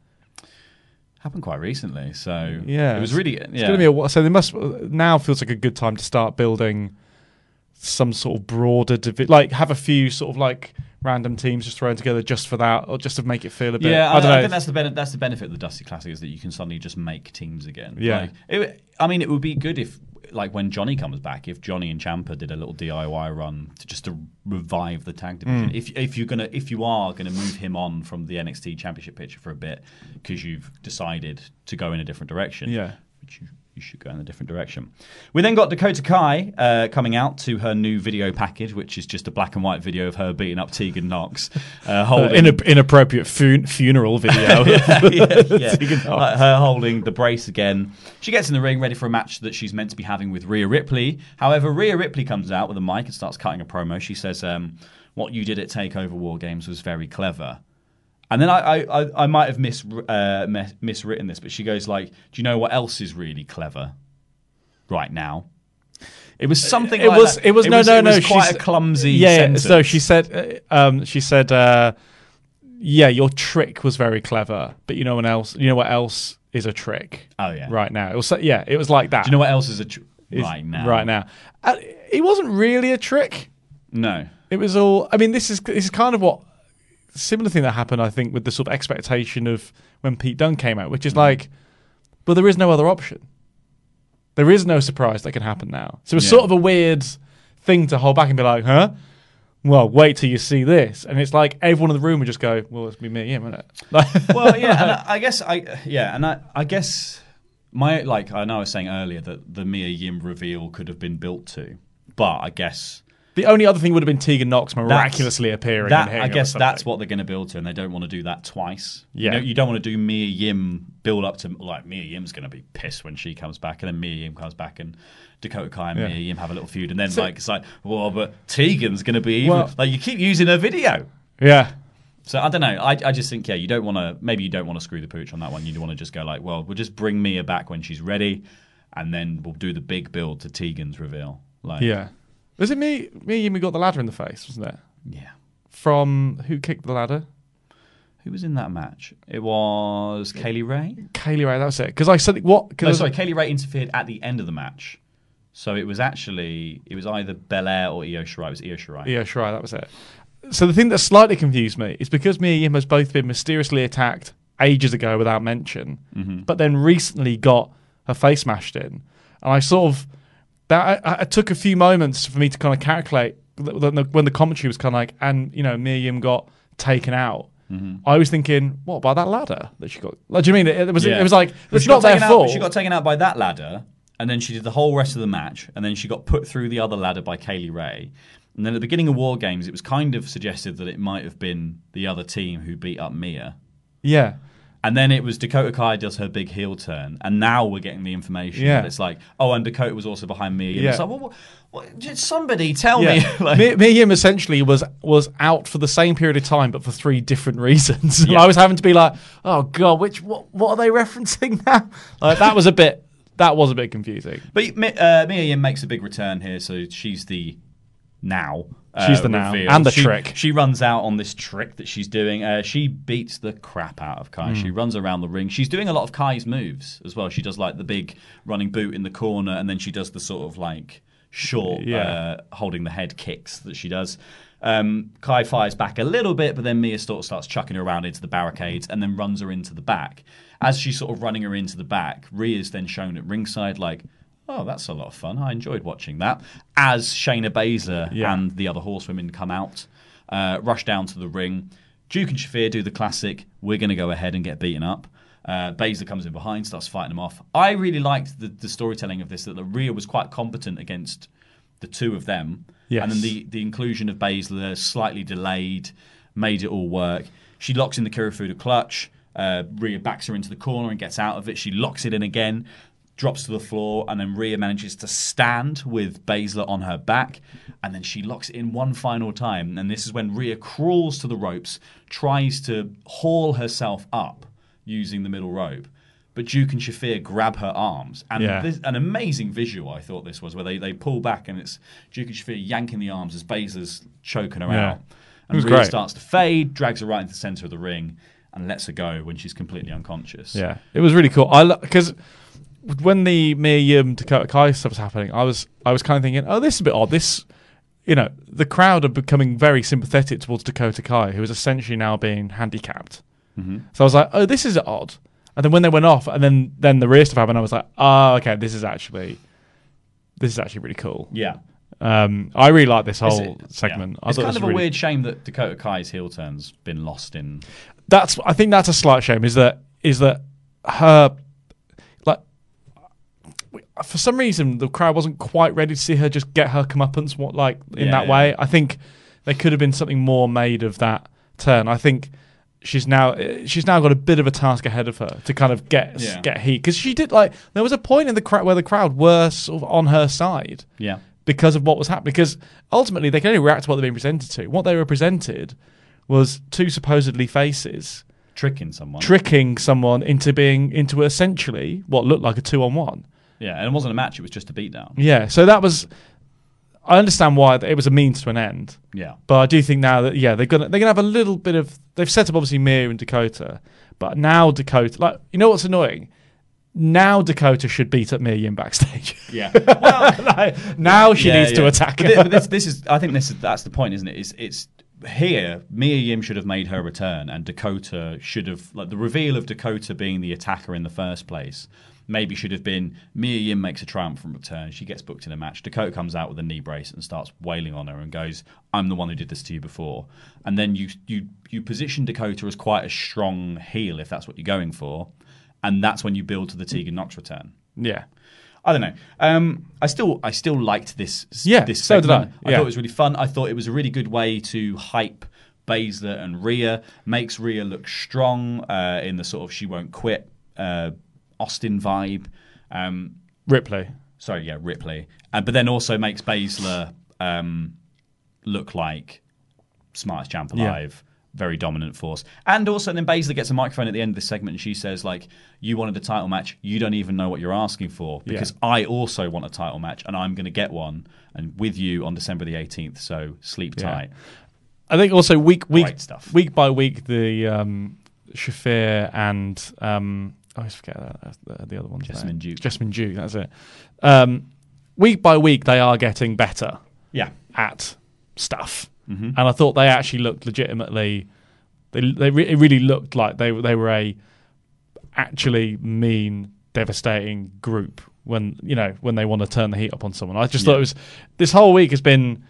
Happened quite recently, so Yeah, it was it's- really It's yeah. going to be a. wh- So they must now feels like a good time to start building some sort of broader divi- like have a few sort of like random teams just thrown together just for that, or just to make it feel a bit. Yeah, I, I, don't I know. think that's the benefit. That's the benefit of the Dusty Classic is that you can suddenly just make teams again. Yeah, like, it, I mean, it would be good if, like, when Johnny comes back, if Johnny and Ciampa did a little D I Y run to just to revive the tag division. Mm. If if you're gonna if you are gonna move him on from the N X T Championship picture for a bit because you've decided to go in a different direction. Yeah. Which you, you should go in a different direction. We then got Dakota Kai uh, coming out to her new video package, which is just a black and white video of her beating up Tegan Knox. Uh, holding... uh, inappropriate fun- funeral video. yeah, yeah, yeah. Like her holding the brace again. She gets in the ring ready for a match that she's meant to be having with Rhea Ripley. However, Rhea Ripley comes out with a mic and starts cutting a promo. She says, um, what you did at TakeOver War Games was very clever. And then I, I, I might have mis, uh, mis, miswritten this, but she goes like, "Do you know what else is really clever right now?" It was something. It like was. that. It was. It no, was, no, it was no. Quite She's, a clumsy. Yeah. Sentence. So she said. Uh, um, she said. Uh, yeah, your trick was very clever, but you know what else? You know what else is a trick? Oh yeah. Right now, it was. Yeah, it was like that. Do you know what else is a trick right now? Right now, uh, it wasn't really a trick. No. It was all. I mean, this is this is kind of what. Similar thing that happened, I think, with the sort of expectation of when Pete Dunne came out, which is mm. like, but there is no other option. There is no surprise that can happen now. So it's yeah. sort of a weird thing to hold back and be like, huh? Well, wait till you see this. And it's like everyone in the room would just go, well, it's me, me, him, isn't it? Well, yeah, and I, I guess, I yeah, and I, I guess my, like, I know I was saying earlier that the Mia Yim reveal could have been built to, but I guess... The only other thing would have been Tegan Knox miraculously that's, appearing. That, in I guess that's what they're going to build to, and they don't want to do that twice. Yeah. You know, you don't want to do Mia Yim build up to, like, Mia Yim's going to be pissed when she comes back, and then Mia Yim comes back, and Dakota Kai and yeah. Mia Yim have a little feud, and then, so, like, it's like, well, but Tegan's going to be even. Well, like, you keep using her video. Yeah. So, I don't know. I, I just think, yeah, you don't want to, maybe you don't want to screw the pooch on that one. You want to just go, like, well, we'll just bring Mia back when she's ready, and then we'll do the big build to Tegan's reveal. Like, yeah. Was it me? Me and we got the ladder in the face, wasn't it? Yeah. From who kicked the ladder? Who was in that match? It was Kaylee Ray. Kaylee Ray, that was it. Because I said what? No, sorry, Kaylee Ray interfered at the end of the match. So it was actually it was either Belair or Io Shirai. It was Io Shirai. Io Shirai, that was it. So the thing that slightly confused me is because Mia Yim has both been mysteriously attacked ages ago without mention, mm-hmm. but then recently got her face smashed in, and I sort of. That I, I took a few moments for me to kind of calculate when the, when the commentary was kind of like, and you know, Mia Yim got taken out. Mm-hmm. I was thinking, what about that ladder that she got? Like, do you mean it, it was? Yeah. It was like it's she not their out, fault. She got taken out by that ladder, and then she did the whole rest of the match, and then she got put through the other ladder by Kaylee Ray. And then at the beginning of War Games, it was kind of suggested that it might have been the other team who beat up Mia. Yeah. And then it was Dakota Kai does her big heel turn, and now we're getting the information yeah. that it's like, oh, and Dakota was also behind me. And yeah. it's like, well, what, what, did somebody tell yeah. me? like, Mia, Mia Yim essentially was was out for the same period of time, but for three different reasons. Yeah. And I was having to be like, oh god, which what what are they referencing now? Like that was a bit that was a bit confusing. But uh, Mia Yim makes a big return here, so she's the now. Uh, she's the now reveal. and the she, trick. She runs out on this trick that she's doing. Uh, she beats the crap out of Kai. Mm. She runs around the ring. She's doing a lot of Kai's moves as well. She does like the big running boot in the corner, and then she does the sort of like short yeah. uh, holding the head kicks that she does. Um, Kai fires back a little bit, but then Mia sort of starts chucking her around into the barricades and then runs her into the back. As she's sort of running her into the back, Rhea's then shown at ringside like, oh, that's a lot of fun. I enjoyed watching that. As Shayna Baszler yeah. and the other horsewomen come out, uh, rush down to the ring. Duke and Shafir do the classic, we're going to go ahead and get beaten up. Uh, Baszler comes in behind, starts fighting them off. I really liked the, the storytelling of this, that the Rhea was quite competent against the two of them. Yes. And then the, the inclusion of Baszler, slightly delayed, made it all work. She locks in the Kirifuda clutch. Uh, Rhea backs her into the corner and gets out of it. She locks it in again. Drops to the floor, and then Rhea manages to stand with Baszler on her back, and then she locks it in one final time. And this is when Rhea crawls to the ropes, tries to haul herself up using the middle rope. But Duke and Shafir grab her arms. And yeah. this, an amazing visual, I thought this was, where they, they pull back, and it's Duke and Shafir yanking the arms as Baszler's choking her yeah. out. And Rhea great. starts to fade, drags her right into the centre of the ring, and lets her go when she's completely unconscious. Yeah, it was really cool. I because. When the Mia Yim Dakota Kai stuff was happening, I was I was kind of thinking, oh, this is a bit odd. This you know, the crowd are becoming very sympathetic towards Dakota Kai, who is essentially now being handicapped. Mm-hmm. So I was like, oh, this is odd. And then when they went off, and then, then the rear stuff happened, I was like, oh, okay, this is actually this is actually really cool. Yeah. Um, I really like this whole It's, segment. Yeah. I It's kind it was of a really... weird shame that Dakota Kai's heel turn's been lost in. That's I think that's a slight shame. Is that is that her like for some reason the crowd wasn't quite ready to see her just get her comeuppance what like in Yeah, that yeah. way. I think there could have been something more made of that turn. I think she's now she's now got a bit of a task ahead of her to kind of get Yeah. get heat because she did like there was a point in the crowd where the crowd were sort of on her side. Yeah. Because of what was happening. Because ultimately they can only react to what they're being presented to. What they were presented was two supposedly faces Tricking someone. tricking someone into being into essentially what looked like a two on one. Yeah, and it wasn't a match; it was just a beatdown. Yeah, so that was. I understand why it was a means to an end. Yeah, but I do think now that yeah they're gonna they're gonna have a little bit of they've set up obviously Mia and Dakota, but now Dakota like you know what's annoying. Now Dakota should beat up Mia Yim backstage. Yeah. Well, like, now she yeah, needs yeah. to attack but her. This, but this, this is, I think this is that's the point, isn't it? It's, it's here. Mia Yim should have made her return, and Dakota should have like the reveal of Dakota being the attacker in the first place. Maybe should have been Mia Yim makes a triumphant return. She gets booked in a match. Dakota comes out with a knee brace and starts wailing on her and goes, "I'm the one who did this to you before." And then you you you position Dakota as quite a strong heel if that's what you're going for. And that's when you build to the Tegan Knox return. Yeah, I don't know. Um, I still, I still liked this. Yeah, this so segment. did I. I Yeah. thought it was really fun. I thought it was a really good way to hype Baszler and Rhea. Makes Rhea look strong uh, in the sort of she won't quit uh, Austin vibe. Um, Ripley. Sorry, yeah, Ripley. Uh, but then also makes Baszler um, look like smartest champ alive. Yeah. Very dominant force. And also then Baszler gets a microphone at the end of this segment and she says, like, you wanted a title match, you don't even know what you're asking for because yeah. I also want a title match and I'm going to get one and with you on December the eighteenth, so sleep yeah. tight. I think also week week Great stuff. week by week the um, Shafir and um, I always forget that, the, the other one. Jessamine Duke. Jessamine Duke, that's it. Um, week by week they are getting better yeah. at stuff. Mm-hmm. And I thought they actually looked legitimately. They they re- it really looked like they they were a actually mean, devastating group when you know when they want to turn the heat up on someone. I just yeah. thought it was this whole week has been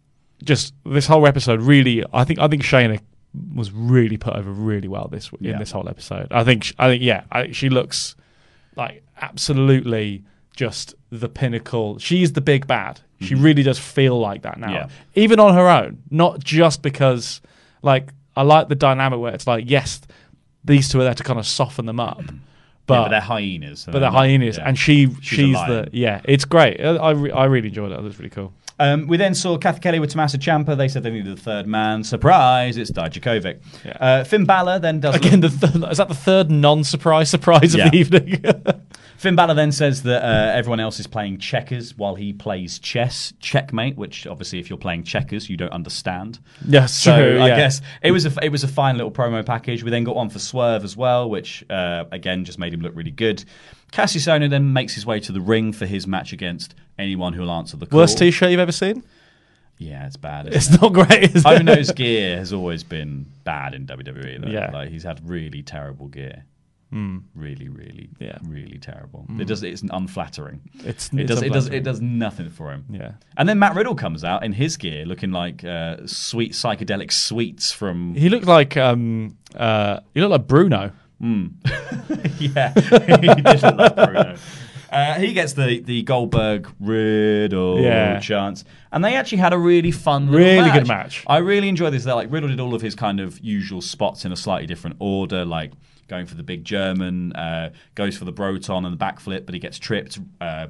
just this whole episode. Really, I think I think Shayna was really put over really well this in yeah. this whole episode. I think I think yeah, I, she looks like absolutely just the pinnacle. She's the big bad. She really does feel like that now. Yeah. Even on her own. Not just because, like, I like the dynamic where it's like, yes, these two are there to kind of soften them up. But, yeah, but they're hyenas. But they're hyenas. Yeah. And she, she's, she's the, yeah, it's great. I, I, re- I really enjoyed it. It was really cool. Um, we then saw Kathy Kelly with Tommaso Ciampa. They said they needed a third man. Surprise, it's Dijakovic. Yeah. Uh, Finn Balor then does... Again, the th- is that the third non-surprise surprise of yeah. the evening? Finn Balor then says that uh, everyone else is playing checkers while he plays chess. Checkmate, which obviously if you're playing checkers, you don't understand. Yes, so true, I yeah. guess it was a it was a fine little promo package. We then got one for Swerve as well, which uh, again just made him look really good. Cassius Ohno then makes his way to the ring for his match against anyone who will answer the call. Worst t-shirt you've ever seen? Yeah, it's bad. It's it? not great, is it? Ohno's gear has always been bad in W W E. Though. Yeah. Like, he's had really terrible gear. Mm. Really, really, yeah. really terrible. Mm. It does. It's unflattering. It's, it it's does. It does. unflattering. It does nothing for him. Yeah. And then Matt Riddle comes out in his gear, looking like uh, sweet psychedelic sweets from. He looked like um, uh, he looked like Bruno. Mm. yeah, he did look like Bruno. Uh, he gets the, the Goldberg Riddle yeah. chance, and they actually had a really fun, really match. good match. I really enjoyed this. They're like Riddle did all of his kind of usual spots in a slightly different order, like going for the big German, uh, goes for the Broton and the backflip, but he gets tripped. Uh,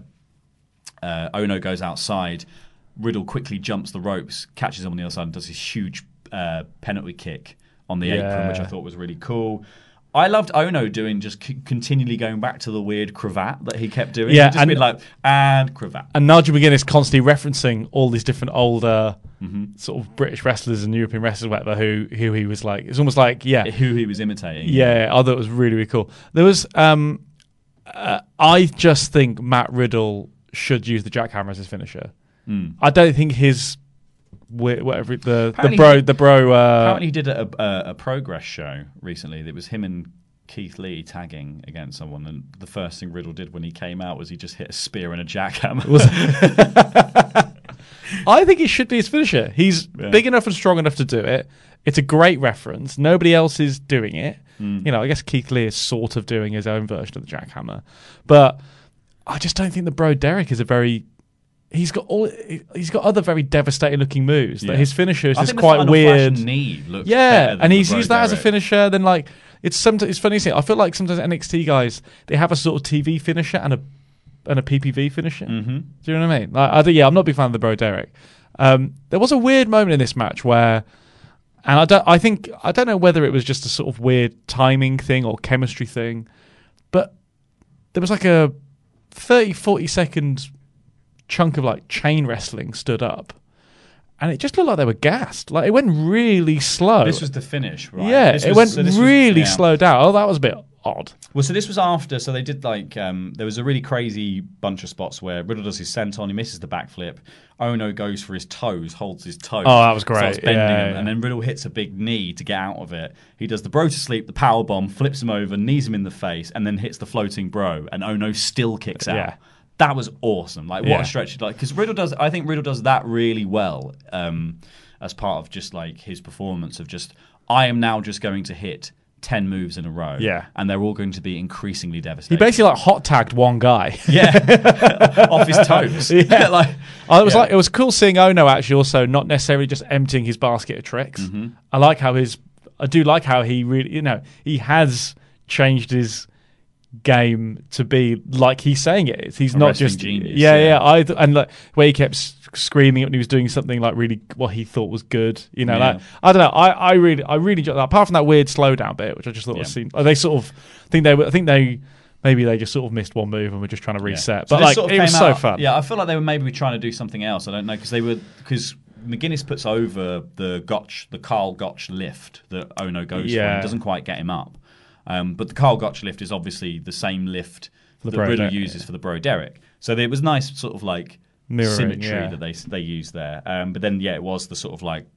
uh, Ohno goes outside. Riddle quickly jumps the ropes, catches him on the other side, and does this huge uh, penalty kick on the yeah. apron, which I thought was really cool. I loved Ohno doing just c- continually going back to the weird cravat that he kept doing. Yeah, He'd just and, be like, and cravat. And Nigel McGuinness constantly referencing all these different older mm-hmm. sort of British wrestlers and European wrestlers, whatever, who who he was like. It's almost like, yeah. Who he was imitating. Yeah, I thought it was really, really cool. There was, um, uh, I just think Matt Riddle should use the jackhammer as his finisher. Mm. I don't think his whatever the Apparently the bro he- the bro. Uh, Apparently, he did a, a, a progress show recently. That was him and Keith Lee tagging against someone, and the first thing Riddle did when he came out was he just hit a spear and a jackhammer. I think it should be his finisher. He's Yeah. big enough and strong enough to do it. It's a great reference. Nobody else is doing it. Mm. You know, I guess Keith Lee is sort of doing his own version of the jackhammer, but I just don't think the Bro Derek is a very. He's got all. He's got other very devastating looking moves. That Yeah. his finisher is I just think the quite Final weird. Flash knee looks yeah, better than and the he's Bro used that as a Derek. finisher. Then like it's sometimes it's funny. I feel like sometimes N X T guys they have a sort of T V finisher and a and a P P V finisher. Mm-hmm. Do you know what I mean? Like, I do, yeah, I'm not a big fan of the Bro Derek. Um, there was a weird moment in this match where, and I don't, I think I don't know whether it was just a sort of weird timing thing or chemistry thing, but there was like a thirty, forty second chunk of like chain wrestling stood up, and it just looked like they were gassed. Like it went really slow. This was the finish, right? Yeah, This it was- went so this was- really yeah. slow down. Oh, that was a bit odd. Well, so this was after. So they did like um, there was a really crazy bunch of spots where Riddle does his senton, he misses the backflip. Ono goes for his toes, holds his toes. Oh, that was great. Starts bending Yeah, him, yeah. and then Riddle hits a big knee to get out of it. He does the bro to sleep, the power bomb, flips him over, knees him in the face, and then hits the floating bro. And Ono still kicks out. Yeah. That was awesome. Like what Yeah. a stretch! Like because Riddle does, I think Riddle does that really well um, as part of just like his performance of just I am now just going to hit ten moves in a row. Yeah. And they're all going to be increasingly He devastating. basically like hot tagged one guy. Yeah. Off his toes. Yeah. like, Oh, it was yeah. like it was cool seeing Ono actually also not necessarily just emptying his basket of tricks. Mm-hmm. I like how his I do like how he really you know he has changed his game to be like he's saying it is. He's A not wrestling just genius, yeah yeah. yeah. I and like where he kept s- screaming when he was doing something like really what he thought was good. You know, Yeah. like I don't know. I, I really I really enjoyed that. Apart from that weird slowdown bit, which I just thought was Yeah. seemed they sort of I think they were I think they. Maybe they just sort of missed one move and were just trying to Yeah. reset. So But this like, sort of it was came so out- fun. Yeah, I feel like they were maybe trying to do something else. I don't know because they were because McGuinness puts over the Gotch, the Carl Gotch lift that Ono goes for. Yeah. And doesn't quite get him up. Um, but the Carl Gotch lift is obviously the same lift The that Bro Riddle Derek, uses for the Bro Derek. So it was nice, sort of like Mirroring, symmetry yeah. that they they used there. Um, but then yeah, it was the sort of like.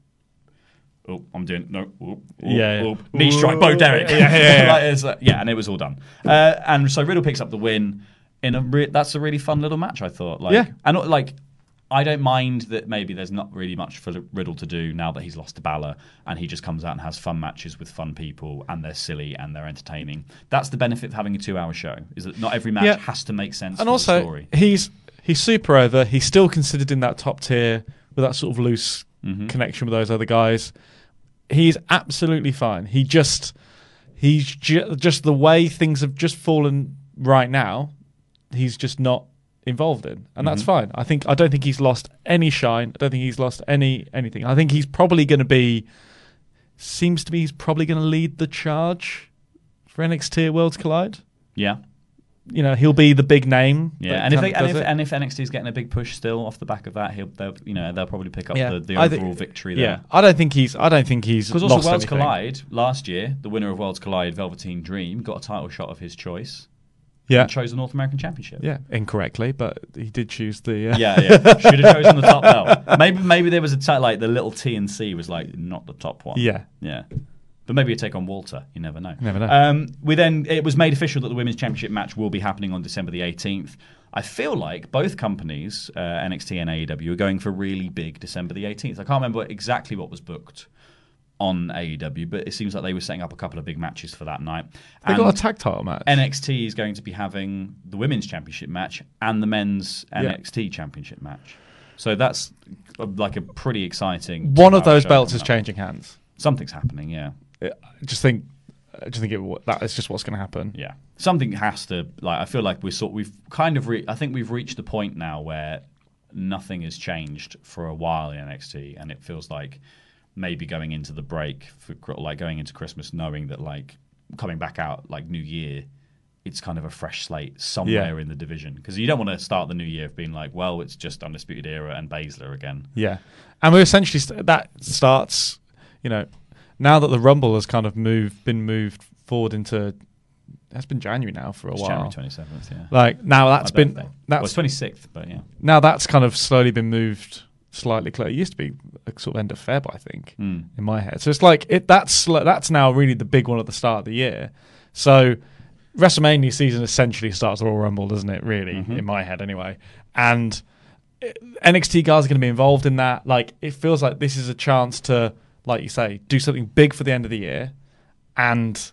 Oh, I'm doing no. Oh, oh, Yeah, yeah. oh, knee strike, Bo Derek. Yeah, yeah, yeah. Like, it's like- yeah, and it was all done. Uh, and so Riddle picks up the win in a. Re- that's a really fun little match. I thought. Like, Yeah. and not- like, I don't mind that maybe there's not really much for Riddle to do now that he's lost to Balor, and he just comes out and has fun matches with fun people, and they're silly and they're entertaining. That's the benefit of having a two-hour show. Is that not every match Yeah. has to make sense. And for also, the story. he's he's super over. He's still considered in that top tier with that sort of loose Mm-hmm. connection with those other guys. He's absolutely fine. He just he's ju- just the way things have just fallen right now. He's just not involved in, and that's Mhm. fine. I think I don't think he's lost any shine. I don't think he's lost any anything. I think he's probably going to be. Seems to be he's probably going to lead the charge for N X T at Worlds Collide. Yeah. You know, he'll be the big name. Yeah, that and if, kind they, of and, does if, it. and if N X T is getting a big push still off the back of that, he'll they'll, you know they'll probably pick up Yeah. the, the I overall think- victory Yeah, there. I don't think he's. I don't think he's Because lost also Worlds anything. Collide last year, the winner of Worlds Collide, Velveteen Dream, got a title shot of his choice. Yeah. and chose the North American Championship. Yeah, incorrectly, but he did choose the. Uh... Yeah, yeah. Should have chosen the top belt. Maybe, maybe there was a t- like the little T and C was like not the top one. Yeah. yeah. But maybe you take on Walter. You never know. Never know. Um, we then it was made official that the women's championship match will be happening on December the eighteenth. I feel like both companies, uh, N X T and A E W, are going for really big December the eighteenth. I can't remember exactly what was booked on A E W, but it seems like they were setting up a couple of big matches for that night. They And got a tag title match. N X T is going to be having the women's championship match and the men's Yeah. N X T championship match. So that's uh, like a pretty exciting. One of two-hour those show belts coming is up. changing hands. Something's happening, yeah. I just think, I just think it, that is just what's going to happen. Yeah, something has to. Like, I feel like we're sort. We've kind of. Re- I think we've reached the point now where nothing has changed for a while in N X T, and it feels like maybe going into the break, for like going into Christmas, knowing that like coming back out like New Year, it's kind of a fresh slate somewhere Yeah. in the division because you don't want to start the new year of being like, well, it's just Undisputed Era and Baszler again. Yeah, and we're essentially st- that starts. You know, now that the Rumble has kind of moved, been moved forward into. That's been January now for a It's while. January twenty-seventh, yeah. Like now that's My been birthday. that's well, it's twenty-sixth, but yeah. Now that's kind of slowly been moved slightly close. It used to be a sort of end of Feb, I think, mm. in my head. So it's like it. That's that's now really the big one at the start of the year. So WrestleMania season essentially starts the Royal Rumble, doesn't it? Really, mm-hmm. in my head, anyway. And N X T guys are going to be involved in that. Like, it feels like this is a chance to, like you say, do something big for the end of the year, and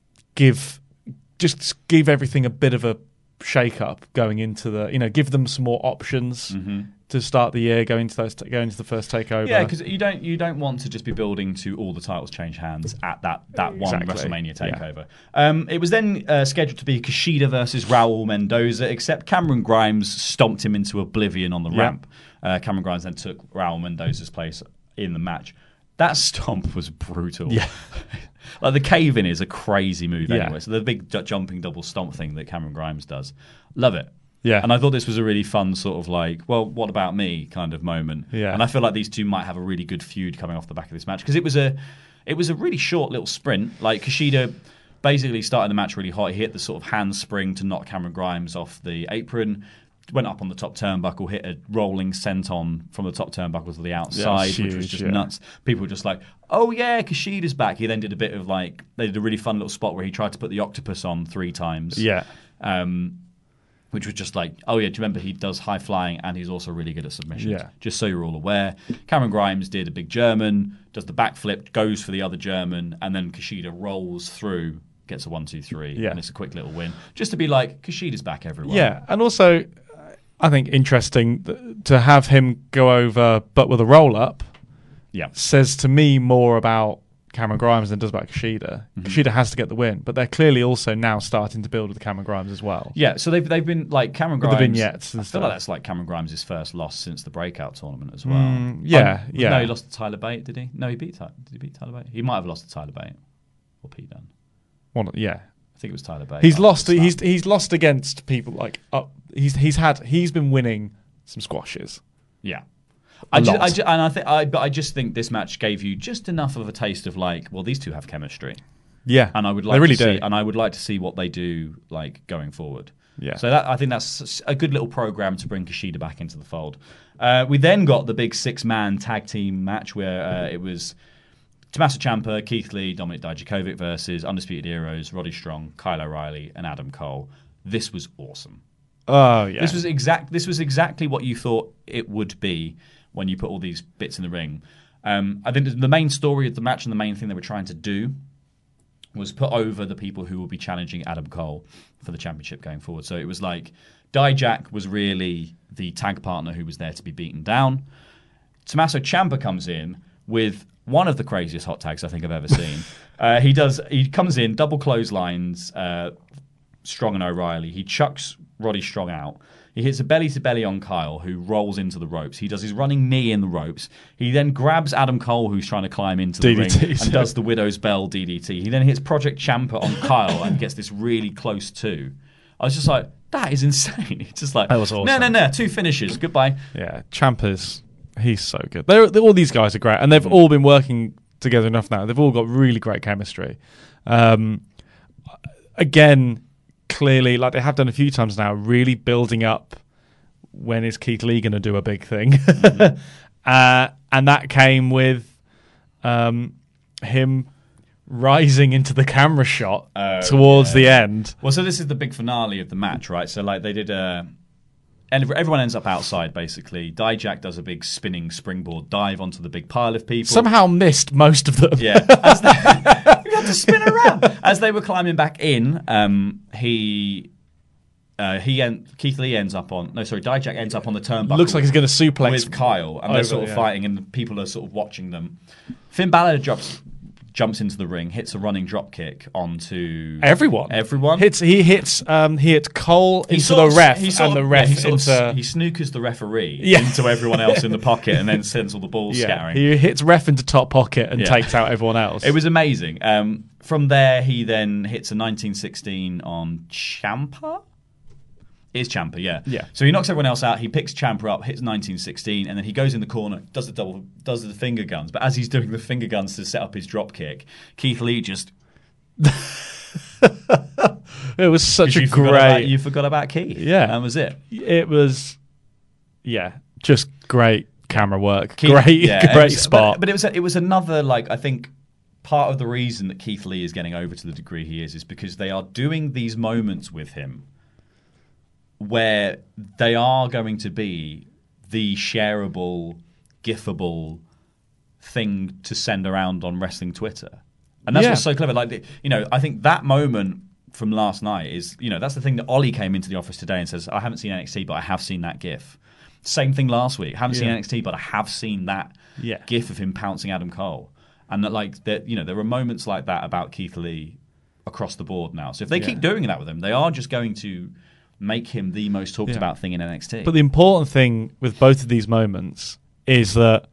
give just give everything a bit of a shake up going into the, you know, give them some more options mm-hmm. to start the year, go into those, go into the first takeover. Yeah, because you don't you don't want to just be building to all the titles change hands at that that one exactly. WrestleMania takeover. Yeah. Um, it was then uh, scheduled to be Kushida versus Raul Mendoza, except Cameron Grimes stomped him into oblivion on the yeah. ramp. Uh, Cameron Grimes then took Raul Mendoza's place in the match. That stomp was brutal. Yeah. Like, the cave-in is a crazy move yeah. anyway. So the big j- jumping double stomp thing that Cameron Grimes does. Love it. Yeah. And I thought this was a really fun sort of like, well, what about me kind of moment. Yeah. And I feel like these two might have a really good feud coming off the back of this match, because it was a it was a really short little sprint. Like, Kushida basically started the match really hot. He hit the sort of handspring to knock Cameron Grimes off the apron, went up on the top turnbuckle, hit a rolling senton from the top turnbuckle to the outside, yeah, huge, which was just yeah. nuts. People were just like, oh yeah, Kushida's back. He then did a bit of like, they did a really fun little spot where he tried to put the octopus on three times. Yeah. Um, which was just like, oh yeah, do you remember he does high flying and he's also really good at submissions? Yeah. Just so you're all aware. Cameron Grimes did a big German, does the backflip, goes for the other German, and then Kushida rolls through, gets a one, two, three, yeah. and it's a quick little win. Just to be like, Kushida's back, everyone. Yeah, and also, I think interesting to have him go over, but with a roll up, yeah. says to me more about Cameron Grimes than it does about Kushida. Mm-hmm. Kushida has to get the win, but they're clearly also now starting to build with Cameron Grimes as well. Yeah, so they've they've been like Cameron Grimes. With the vignettes and I feel stuff. like that's like Cameron Grimes' first loss since the breakout tournament as well. Mm, yeah, um, yeah. No, he lost to Tyler Bate, did he? No, he beat Tyler. Did he beat Tyler Bate? He might have lost to Tyler Bate or Pete Dunne. One, yeah. I think it was Tyler Bate. He's lost. He's he's lost against people like up. He's he's had he's been winning some squashes. Yeah. I just, I just, and I think, I, but I just think this match gave you just enough of a taste of like, well, these two have chemistry. Yeah, and I would like they really to see, do. and I would like to see what they do like going forward. Yeah. So that I think that's a good little program to bring Kushida back into the fold. Uh, we then got the big six-man tag team match where uh, it was Tommaso Ciampa, Keith Lee, Dominic Dijakovic versus Undisputed Heroes, Roddy Strong, Kyle O'Reilly, and Adam Cole. This was awesome. Oh yeah. This was exact. This was exactly what you thought it would be when you put all these bits in the ring. Um, I think the main story of the match and the main thing they were trying to do was put over the people who will be challenging Adam Cole for the championship going forward. So it was like Dijak was really the tag partner who was there to be beaten down. Tommaso Ciampa comes in with one of the craziest hot tags I think I've ever seen. uh, he does. He comes in, double clotheslines uh, Strong and O'Reilly. He chucks Roddy Strong out. He hits a belly-to-belly on Kyle, who rolls into the ropes. He does his running knee in the ropes. He then grabs Adam Cole, who's trying to climb into the D D Ts, ring, and yeah. does the Widow's Bell D D T. He then hits Project Ciampa on Kyle and gets this really close two. I was just like, that is insane. It's just like, that was awesome. no, no, no, two finishes. Goodbye. Yeah, Ciampa's, he's so good. They're, they're, all these guys are great, and they've mm. all been working together enough now. They've all got really great chemistry. Um, again, clearly, like they have done a few times now, really building up when is Keith Lee going to do a big thing? Mm-hmm. uh, and that came with um, him rising into the camera shot oh, towards yeah. the end. Well, so this is the big finale of the match, right? So like they did a... And everyone ends up outside, basically. Dijak does a big spinning springboard dive onto the big pile of people. Somehow missed most of them. Yeah. As they, you had to spin around. As they were climbing back in, um, he... Uh, he en- Keith Lee ends up on no sorry Dijak ends up on the turnbuckle. Looks like he's going to suplex with Kyle, and oh, they're so, sort of yeah. fighting, and people are sort of watching them. Finn Balor drops, jumps into the ring, hits a running drop kick onto everyone. Everyone hits. He hits. Um, he hits Cole he into sort the ref, of, he sort and of, the ref yeah, he sort into of, he snookers the referee yeah. into everyone else in the pocket, and then sends all the balls yeah. scattering. He hits ref into top pocket and yeah. takes out everyone else. It was amazing. Um, from there, he then hits a nineteen sixteen on Ciampa. It's Ciampa, yeah. Yeah. So he knocks everyone else out. He picks Ciampa up, hits nineteen sixteen, and then he goes in the corner, does the double, does the finger guns. But as he's doing the finger guns to set up his drop kick, Keith Lee just. It was such a you great. Forgot about, you forgot about Keith. Yeah, that was it. It was, yeah, just great camera work. Keith, great, yeah, great it was, spot. But, but it was it was another like I think part of the reason that Keith Lee is getting over to the degree he is is because they are doing these moments with him where they are going to be the shareable, gifable thing to send around on wrestling Twitter. And that's yeah. what's so clever. Like, you know, I think that moment from last night is, you know, that's the thing that Ollie came into the office today and says, I haven't seen N X T, but I have seen that GIF. Same thing last week. I haven't yeah. seen N X T, but I have seen that yeah. GIF of him pouncing Adam Cole. And that, like, that, you know, there are moments like that about Keith Lee across the board now. So if they yeah. keep doing that with him, they are just going to make him the most talked yeah. about thing in N X T. But the important thing with both of these moments is that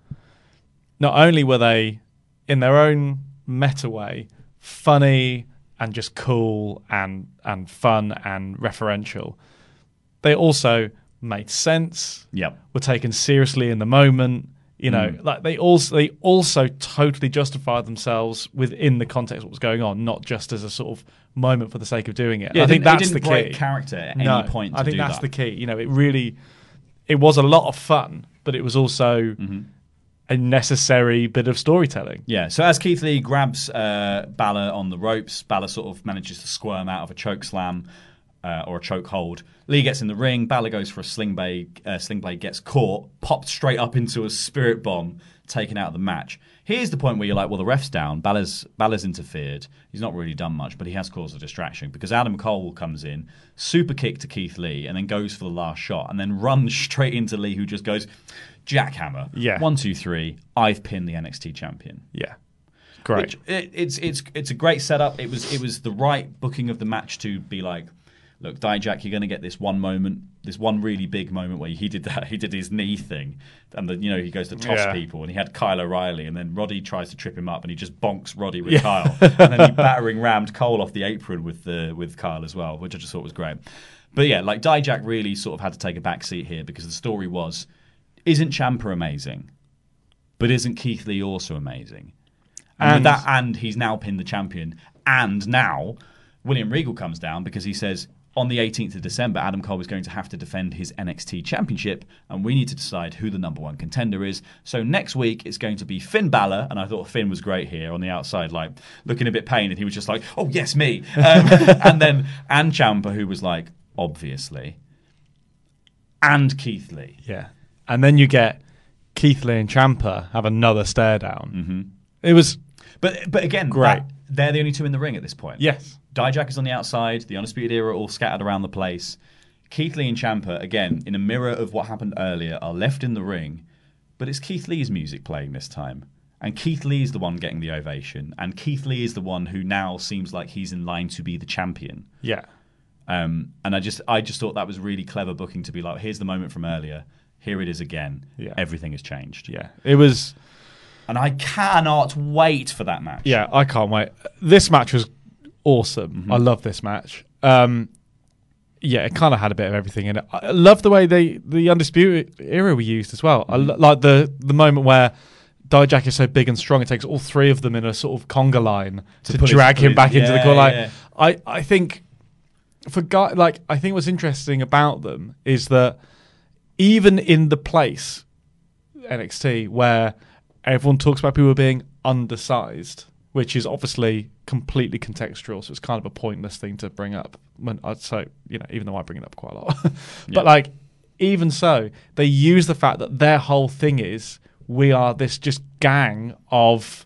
not only were they, in their own meta way, funny and just cool and and fun and referential, they also made sense. Yep. Were taken seriously in the moment. You know, mm. like they also they also totally justified themselves within the context of what was going on, not just as a sort of moment for the sake of doing it. Yeah, I think it that's didn't the break key. Character at no, any point. To I think do that's that. the key. You know, it really, it was a lot of fun, but it was also mm-hmm. a necessary bit of storytelling. Yeah. So as Keith Lee grabs uh, Balor on the ropes, Balor sort of manages to squirm out of a choke slam. Uh, or a choke hold. Lee gets in the ring. Balor goes for a sling blade. Uh, sling blade gets caught, popped straight up into a spirit bomb, taken out of the match. Here's the point where you're like, well, the ref's down. Balor's, Balor's interfered. He's not really done much, but he has caused a distraction because Adam Cole comes in, super kick to Keith Lee, and then goes for the last shot, and then runs straight into Lee, who just goes, jackhammer. Yeah. One, two, three. I've pinned the N X T champion. Yeah. Great. Which, it, it's it's it's a great setup. It was it was the right booking of the match to be like, look, Dijak, you're going to get this one moment, this one really big moment where he did that. He did his knee thing, and then you know he goes to toss yeah. people, and he had Kyle O'Reilly, and then Roddy tries to trip him up, and he just bonks Roddy with yeah. Kyle, and then he battering rammed Cole off the apron with the with Kyle as well, which I just thought was great. But yeah, like Dijak really sort of had to take a back seat here because the story was, isn't Ciampa amazing, but isn't Keith Lee also amazing? And, and with that, and he's now pinned the champion, and now William Regal comes down because he says, on the eighteenth of December, Adam Cole is going to have to defend his N X T championship, and we need to decide who the number one contender is. So next week, it's going to be Finn Balor, and I thought Finn was great here on the outside, like looking a bit pained, and he was just like, oh, yes, me. Um, and then, and Ciampa, who was like, obviously, and Keith Lee. Yeah. And then you get Keith Lee and Ciampa have another stare down. Mm-hmm. It was But but again, great. That, they're the only two in the ring at this point. Yes. Dijak is on the outside, the Undisputed Era are all scattered around the place. Keith Lee and Ciampa, again, in a mirror of what happened earlier, are left in the ring, but it's Keith Lee's music playing this time. And Keith Lee is the one getting the ovation, and Keith Lee is the one who now seems like he's in line to be the champion. Yeah. Um, and I just I just thought that was really clever booking to be like, here's the moment from earlier, here it is again. Yeah. Everything has changed. Yeah. It was... And I cannot wait for that match. Yeah, I can't wait. This match was awesome. Mm-hmm. I love this match. Um, yeah, it kind of had a bit of everything in it. I love the way they the Undisputed Era were used as well. Mm-hmm. I lo- like the the moment where Dijak is so big and strong, it takes all three of them in a sort of conga line to, to drag his, him back yeah, into the corner. Like, yeah. I, I think for guy, like I think what's interesting about them is that even in the place N X T where everyone talks about people being undersized, which is obviously completely contextual, so it's kind of a pointless thing to bring up. When I'd say, you know, even though I bring it up quite a lot, but yeah. like, even so, they use the fact that their whole thing is we are this just gang of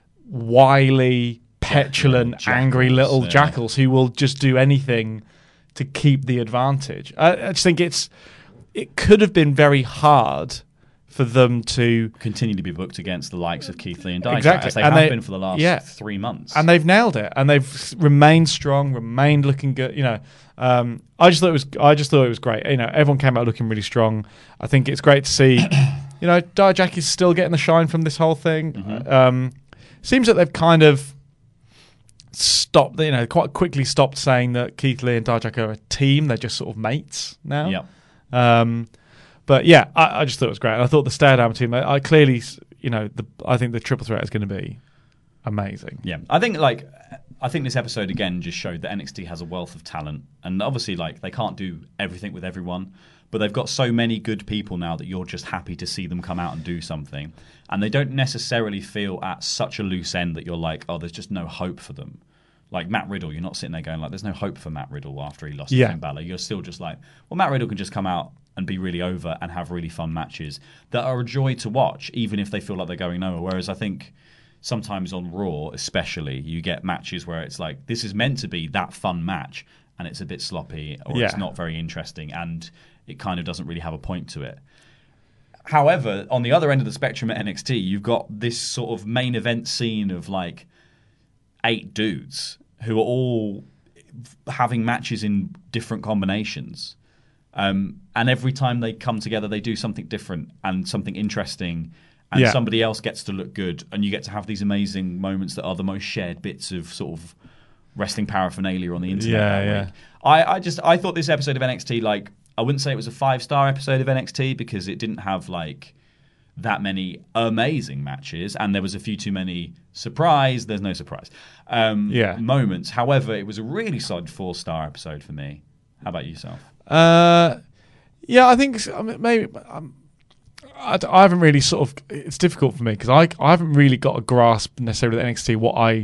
wily, petulant, jackals, angry little yeah. jackals who will just do anything to keep the advantage. I, I just think it's it could have been very hard for them to continue to be booked against the likes of Keith Lee and Dijak, exactly. as they and have they, been for the last yeah. three months. And they've nailed it, and they've remained strong, remained looking good. You know, um, I just thought it was. I just thought it was great. You know, everyone came out looking really strong. I think it's great to see. You know, Dijak is still getting the shine from this whole thing. Mm-hmm. Um, seems that they've kind of stopped. You know, quite quickly stopped saying that Keith Lee and Dijak are a team. They're just sort of mates now. Yeah. Um, But yeah, I, I just thought it was great. And I thought the stare down team, I, I clearly, you know, the, I think the triple threat is going to be amazing. Yeah, I think like I think this episode again just showed that N X T has a wealth of talent, and obviously like they can't do everything with everyone, but they've got so many good people now that you're just happy to see them come out and do something. And they don't necessarily feel at such a loose end that you're like, oh, there's just no hope for them. Like Matt Riddle, you're not sitting there going like, there's no hope for Matt Riddle after he lost yeah. to Finn Balor. You're still just like, well, Matt Riddle can just come out and be really over and have really fun matches that are a joy to watch, even if they feel like they're going nowhere. Whereas I think sometimes on Raw, especially, you get matches where it's like, this is meant to be that fun match, and it's a bit sloppy, or yeah. it's not very interesting, and it kind of doesn't really have a point to it. However, on the other end of the spectrum at N X T, you've got this sort of main event scene of like eight dudes who are all having matches in different combinations. Um, and every time they come together, they do something different and something interesting, and yeah. somebody else gets to look good, and you get to have these amazing moments that are the most shared bits of sort of wrestling paraphernalia on the internet. Yeah, that yeah. week. I, I just I thought this episode of N X T, like, I wouldn't say it was a five-star episode of N X T because it didn't have like that many amazing matches, and there was a few too many surprise. There's no surprise um, yeah. moments. However, it was a really solid four-star episode for me. How about yourself? Uh, yeah, I think I mean, maybe um, I, I haven't really sort of. It's difficult for me because I I haven't really got a grasp necessarily with N X T what I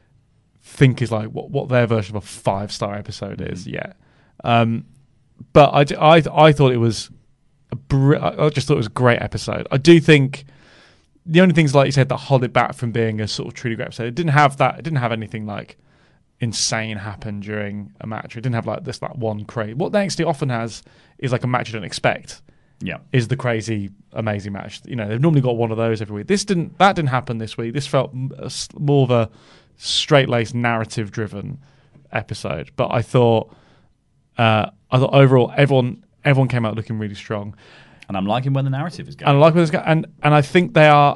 think is like what, what their version of a five-star episode is Mm-hmm. yet. Um, but I, I, I thought it was a br- I just thought it was a great episode. I do think the only things, like you said, that hold it back from being a sort of truly great episode, it didn't have that. It didn't have anything like insane happen during a match. It didn't have like this like one crazy. What N X T often has is like a match you don't expect. Yeah, is the crazy, amazing match. You know, they've normally got one of those every week. This didn't. That didn't happen this week. This felt more of a straight-laced, narrative-driven episode. But I thought, uh, I thought overall, everyone everyone came out looking really strong. And I'm liking where the narrative is going. And I like where it's going. And and I think they are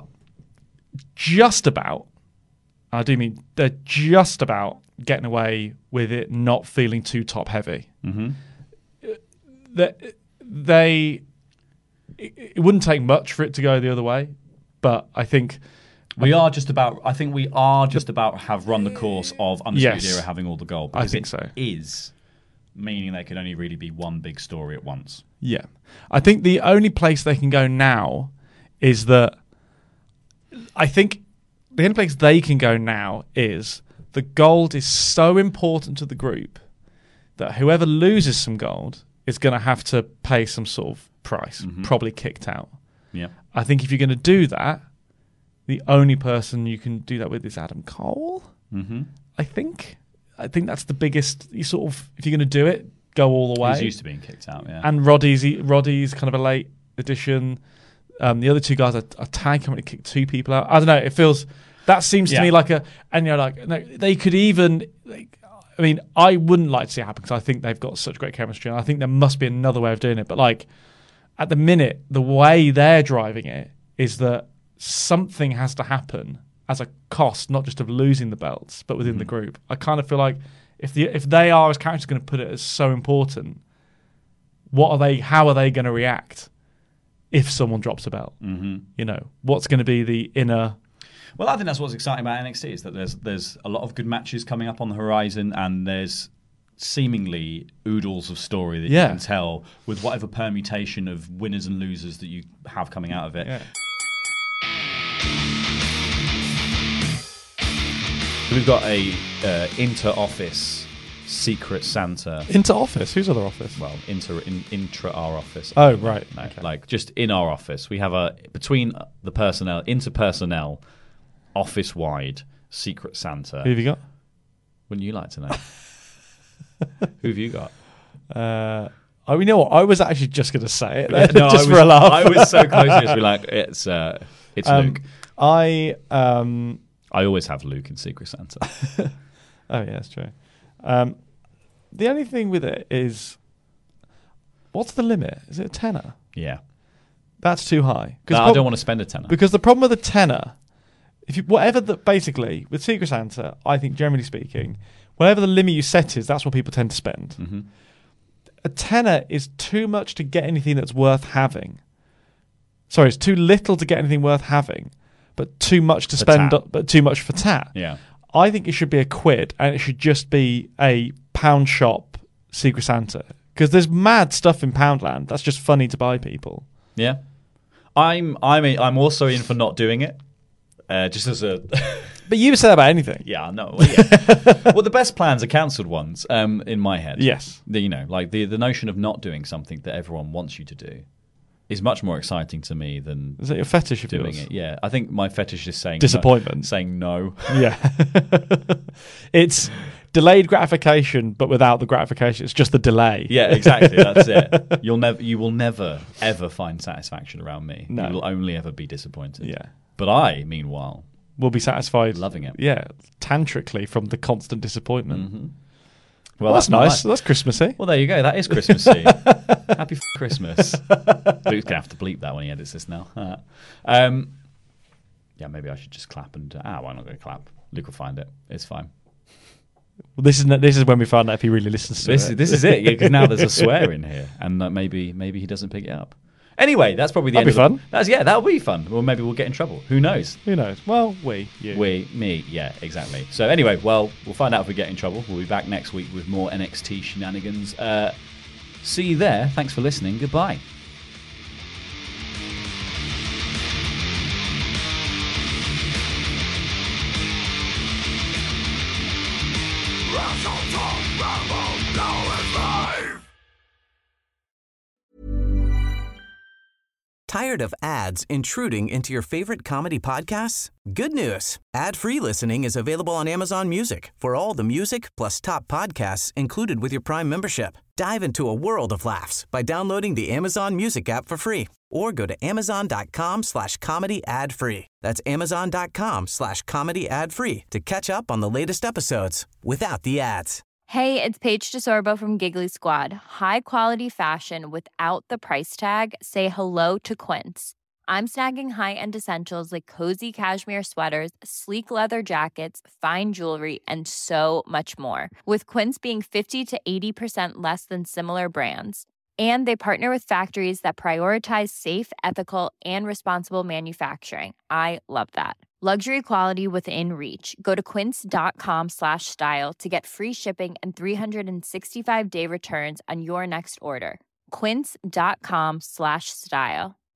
just about. I do mean they're just about getting away with it not feeling too top-heavy. Mm-hmm. They, they it, it wouldn't take much for it to go the other way, but I think. We are just about. I think we are just about have run the course of Undisputed Yes. Era having all the gold. I think it so. Is meaning there can only really be one big story at once. Yeah, I think the only place they can go now is that. I think the only place they can go now is the gold is so important to the group that whoever loses some gold is going to have to pay some sort of price, Mhm. probably kicked out. Yeah, I think if you're going to do that, the only person you can do that with is Adam Cole. Mm-hmm. I think. I think that's the biggest. You sort of, if you're going to do it, go all the way. He's used to being kicked out. Yeah, And Roddy's Roddy's kind of a late addition. Um, the other two guys are, are tag company kicked two people out. I don't know. It feels that seems to Yeah. me like a, and you're like, no, they could even. Like, I mean, I wouldn't like to see it happen because I think they've got such great chemistry, and I think there must be another way of doing it. But like, at the minute, the way they're driving it is that something has to happen as a cost, not just of losing the belts, but within Mm-hmm. the group. I kind of feel like if the if they are as characters going to put it as so important, what are they? How are they going to react if someone drops a belt? Mm-hmm. You know, what's going to be the inner? Well, I think that's what's exciting about N X T is that there's there's a lot of good matches coming up on the horizon, and there's seemingly oodles of story that Yeah. you can tell with whatever permutation of winners and losers that you have coming out of it. Yeah. We've got a uh, inter-office secret Santa. Into office? Whose other office? Well, inter in, intra our office. Oh, right. No, Okay. Like just in our office, we have a between the personnel, interpersonnel, office-wide secret Santa. Who have you got? Wouldn't you like to know? Who have you got? Uh, oh, you know what? I was actually just going to say it, No, just I was, for a laugh. I was so close to be like, it's uh, it's Um, Luke. I um, I always have Luke in Secret Santa. oh yeah, that's true. Um, the only thing with it is, what's the limit? Is it a tenner? Yeah. That's too high. No, I don't want to spend a tenner. Because the problem with a tenner, if you whatever the basically with Secret Santa, I think generally speaking, whatever the limit you set is, that's what people tend to spend. Mm-hmm. A tenner is too much to get anything that's worth having. Sorry, it's too little to get anything worth having, but too much to For spend, tat. but too much for tat. Yeah. I think it should be a quid, and it should just be a pound shop Secret Santa. Because there's mad stuff in Poundland that's just funny to buy people. Yeah. I'm I'm a, I'm also in for not doing it. Uh, just as a... But you say about anything. Yeah, no. Well, yeah. Well, the best plans are cancelled ones um, in my head. Yes. The, you know, like the, the notion of not doing something that everyone wants you to do is much more exciting to me than... Is that your fetish of doing yours? it? Yeah. I think my fetish is saying... Disappointment. No, saying no. Yeah. It's delayed gratification, but without the gratification. It's just the delay. Yeah, exactly. That's it. You'll never, you will never, ever find satisfaction around me. No. You will only ever be disappointed. Yeah. But I, meanwhile... will be satisfied. Loving it. Yeah, tantrically from the constant disappointment. Mm-hmm. Well, well, that's, that's nice. That's Christmassy. Well, there you go. That is Christmassy. Happy f- Christmas. Luke's going to have to bleep that when he edits this now. Uh, um, yeah, maybe I should just clap and... Uh, ah, why not go clap? Luke will find it. It's fine. Well, this is this is when we find out if he really listens to this it. Is, this is it, because yeah, now there's a swear in here, and uh, maybe maybe he doesn't pick it up. Anyway, that's probably the That'd end be of fun. The, that's yeah, that'll be fun. Or maybe we'll get in trouble. Who knows? Who knows? Well, we, you. We, me, yeah, exactly. So anyway, well, we'll find out if we get in trouble. We'll be back next week with more N X T shenanigans. Uh, see you there. Thanks for listening. Goodbye. Tired of ads intruding into your favorite comedy podcasts? Good news. Ad-free listening is available on Amazon Music for all the music plus top podcasts included with your Prime membership. Dive into a world of laughs by downloading the Amazon Music app for free or go to amazon.com slash comedy ad free. That's amazon.com slash comedy ad free to catch up on the latest episodes without the ads. Hey, it's Paige DeSorbo from Giggly Squad. High quality fashion without the price tag. Say hello to Quince. I'm snagging high-end essentials like cozy cashmere sweaters, sleek leather jackets, fine jewelry, and so much more. With Quince being fifty to eighty percent less than similar brands. And they partner with factories that prioritize safe, ethical, and responsible manufacturing. I love that. Luxury quality within reach. Go to quince.com slash style to get free shipping and three sixty-five day returns on your next order. Quince.com slash style.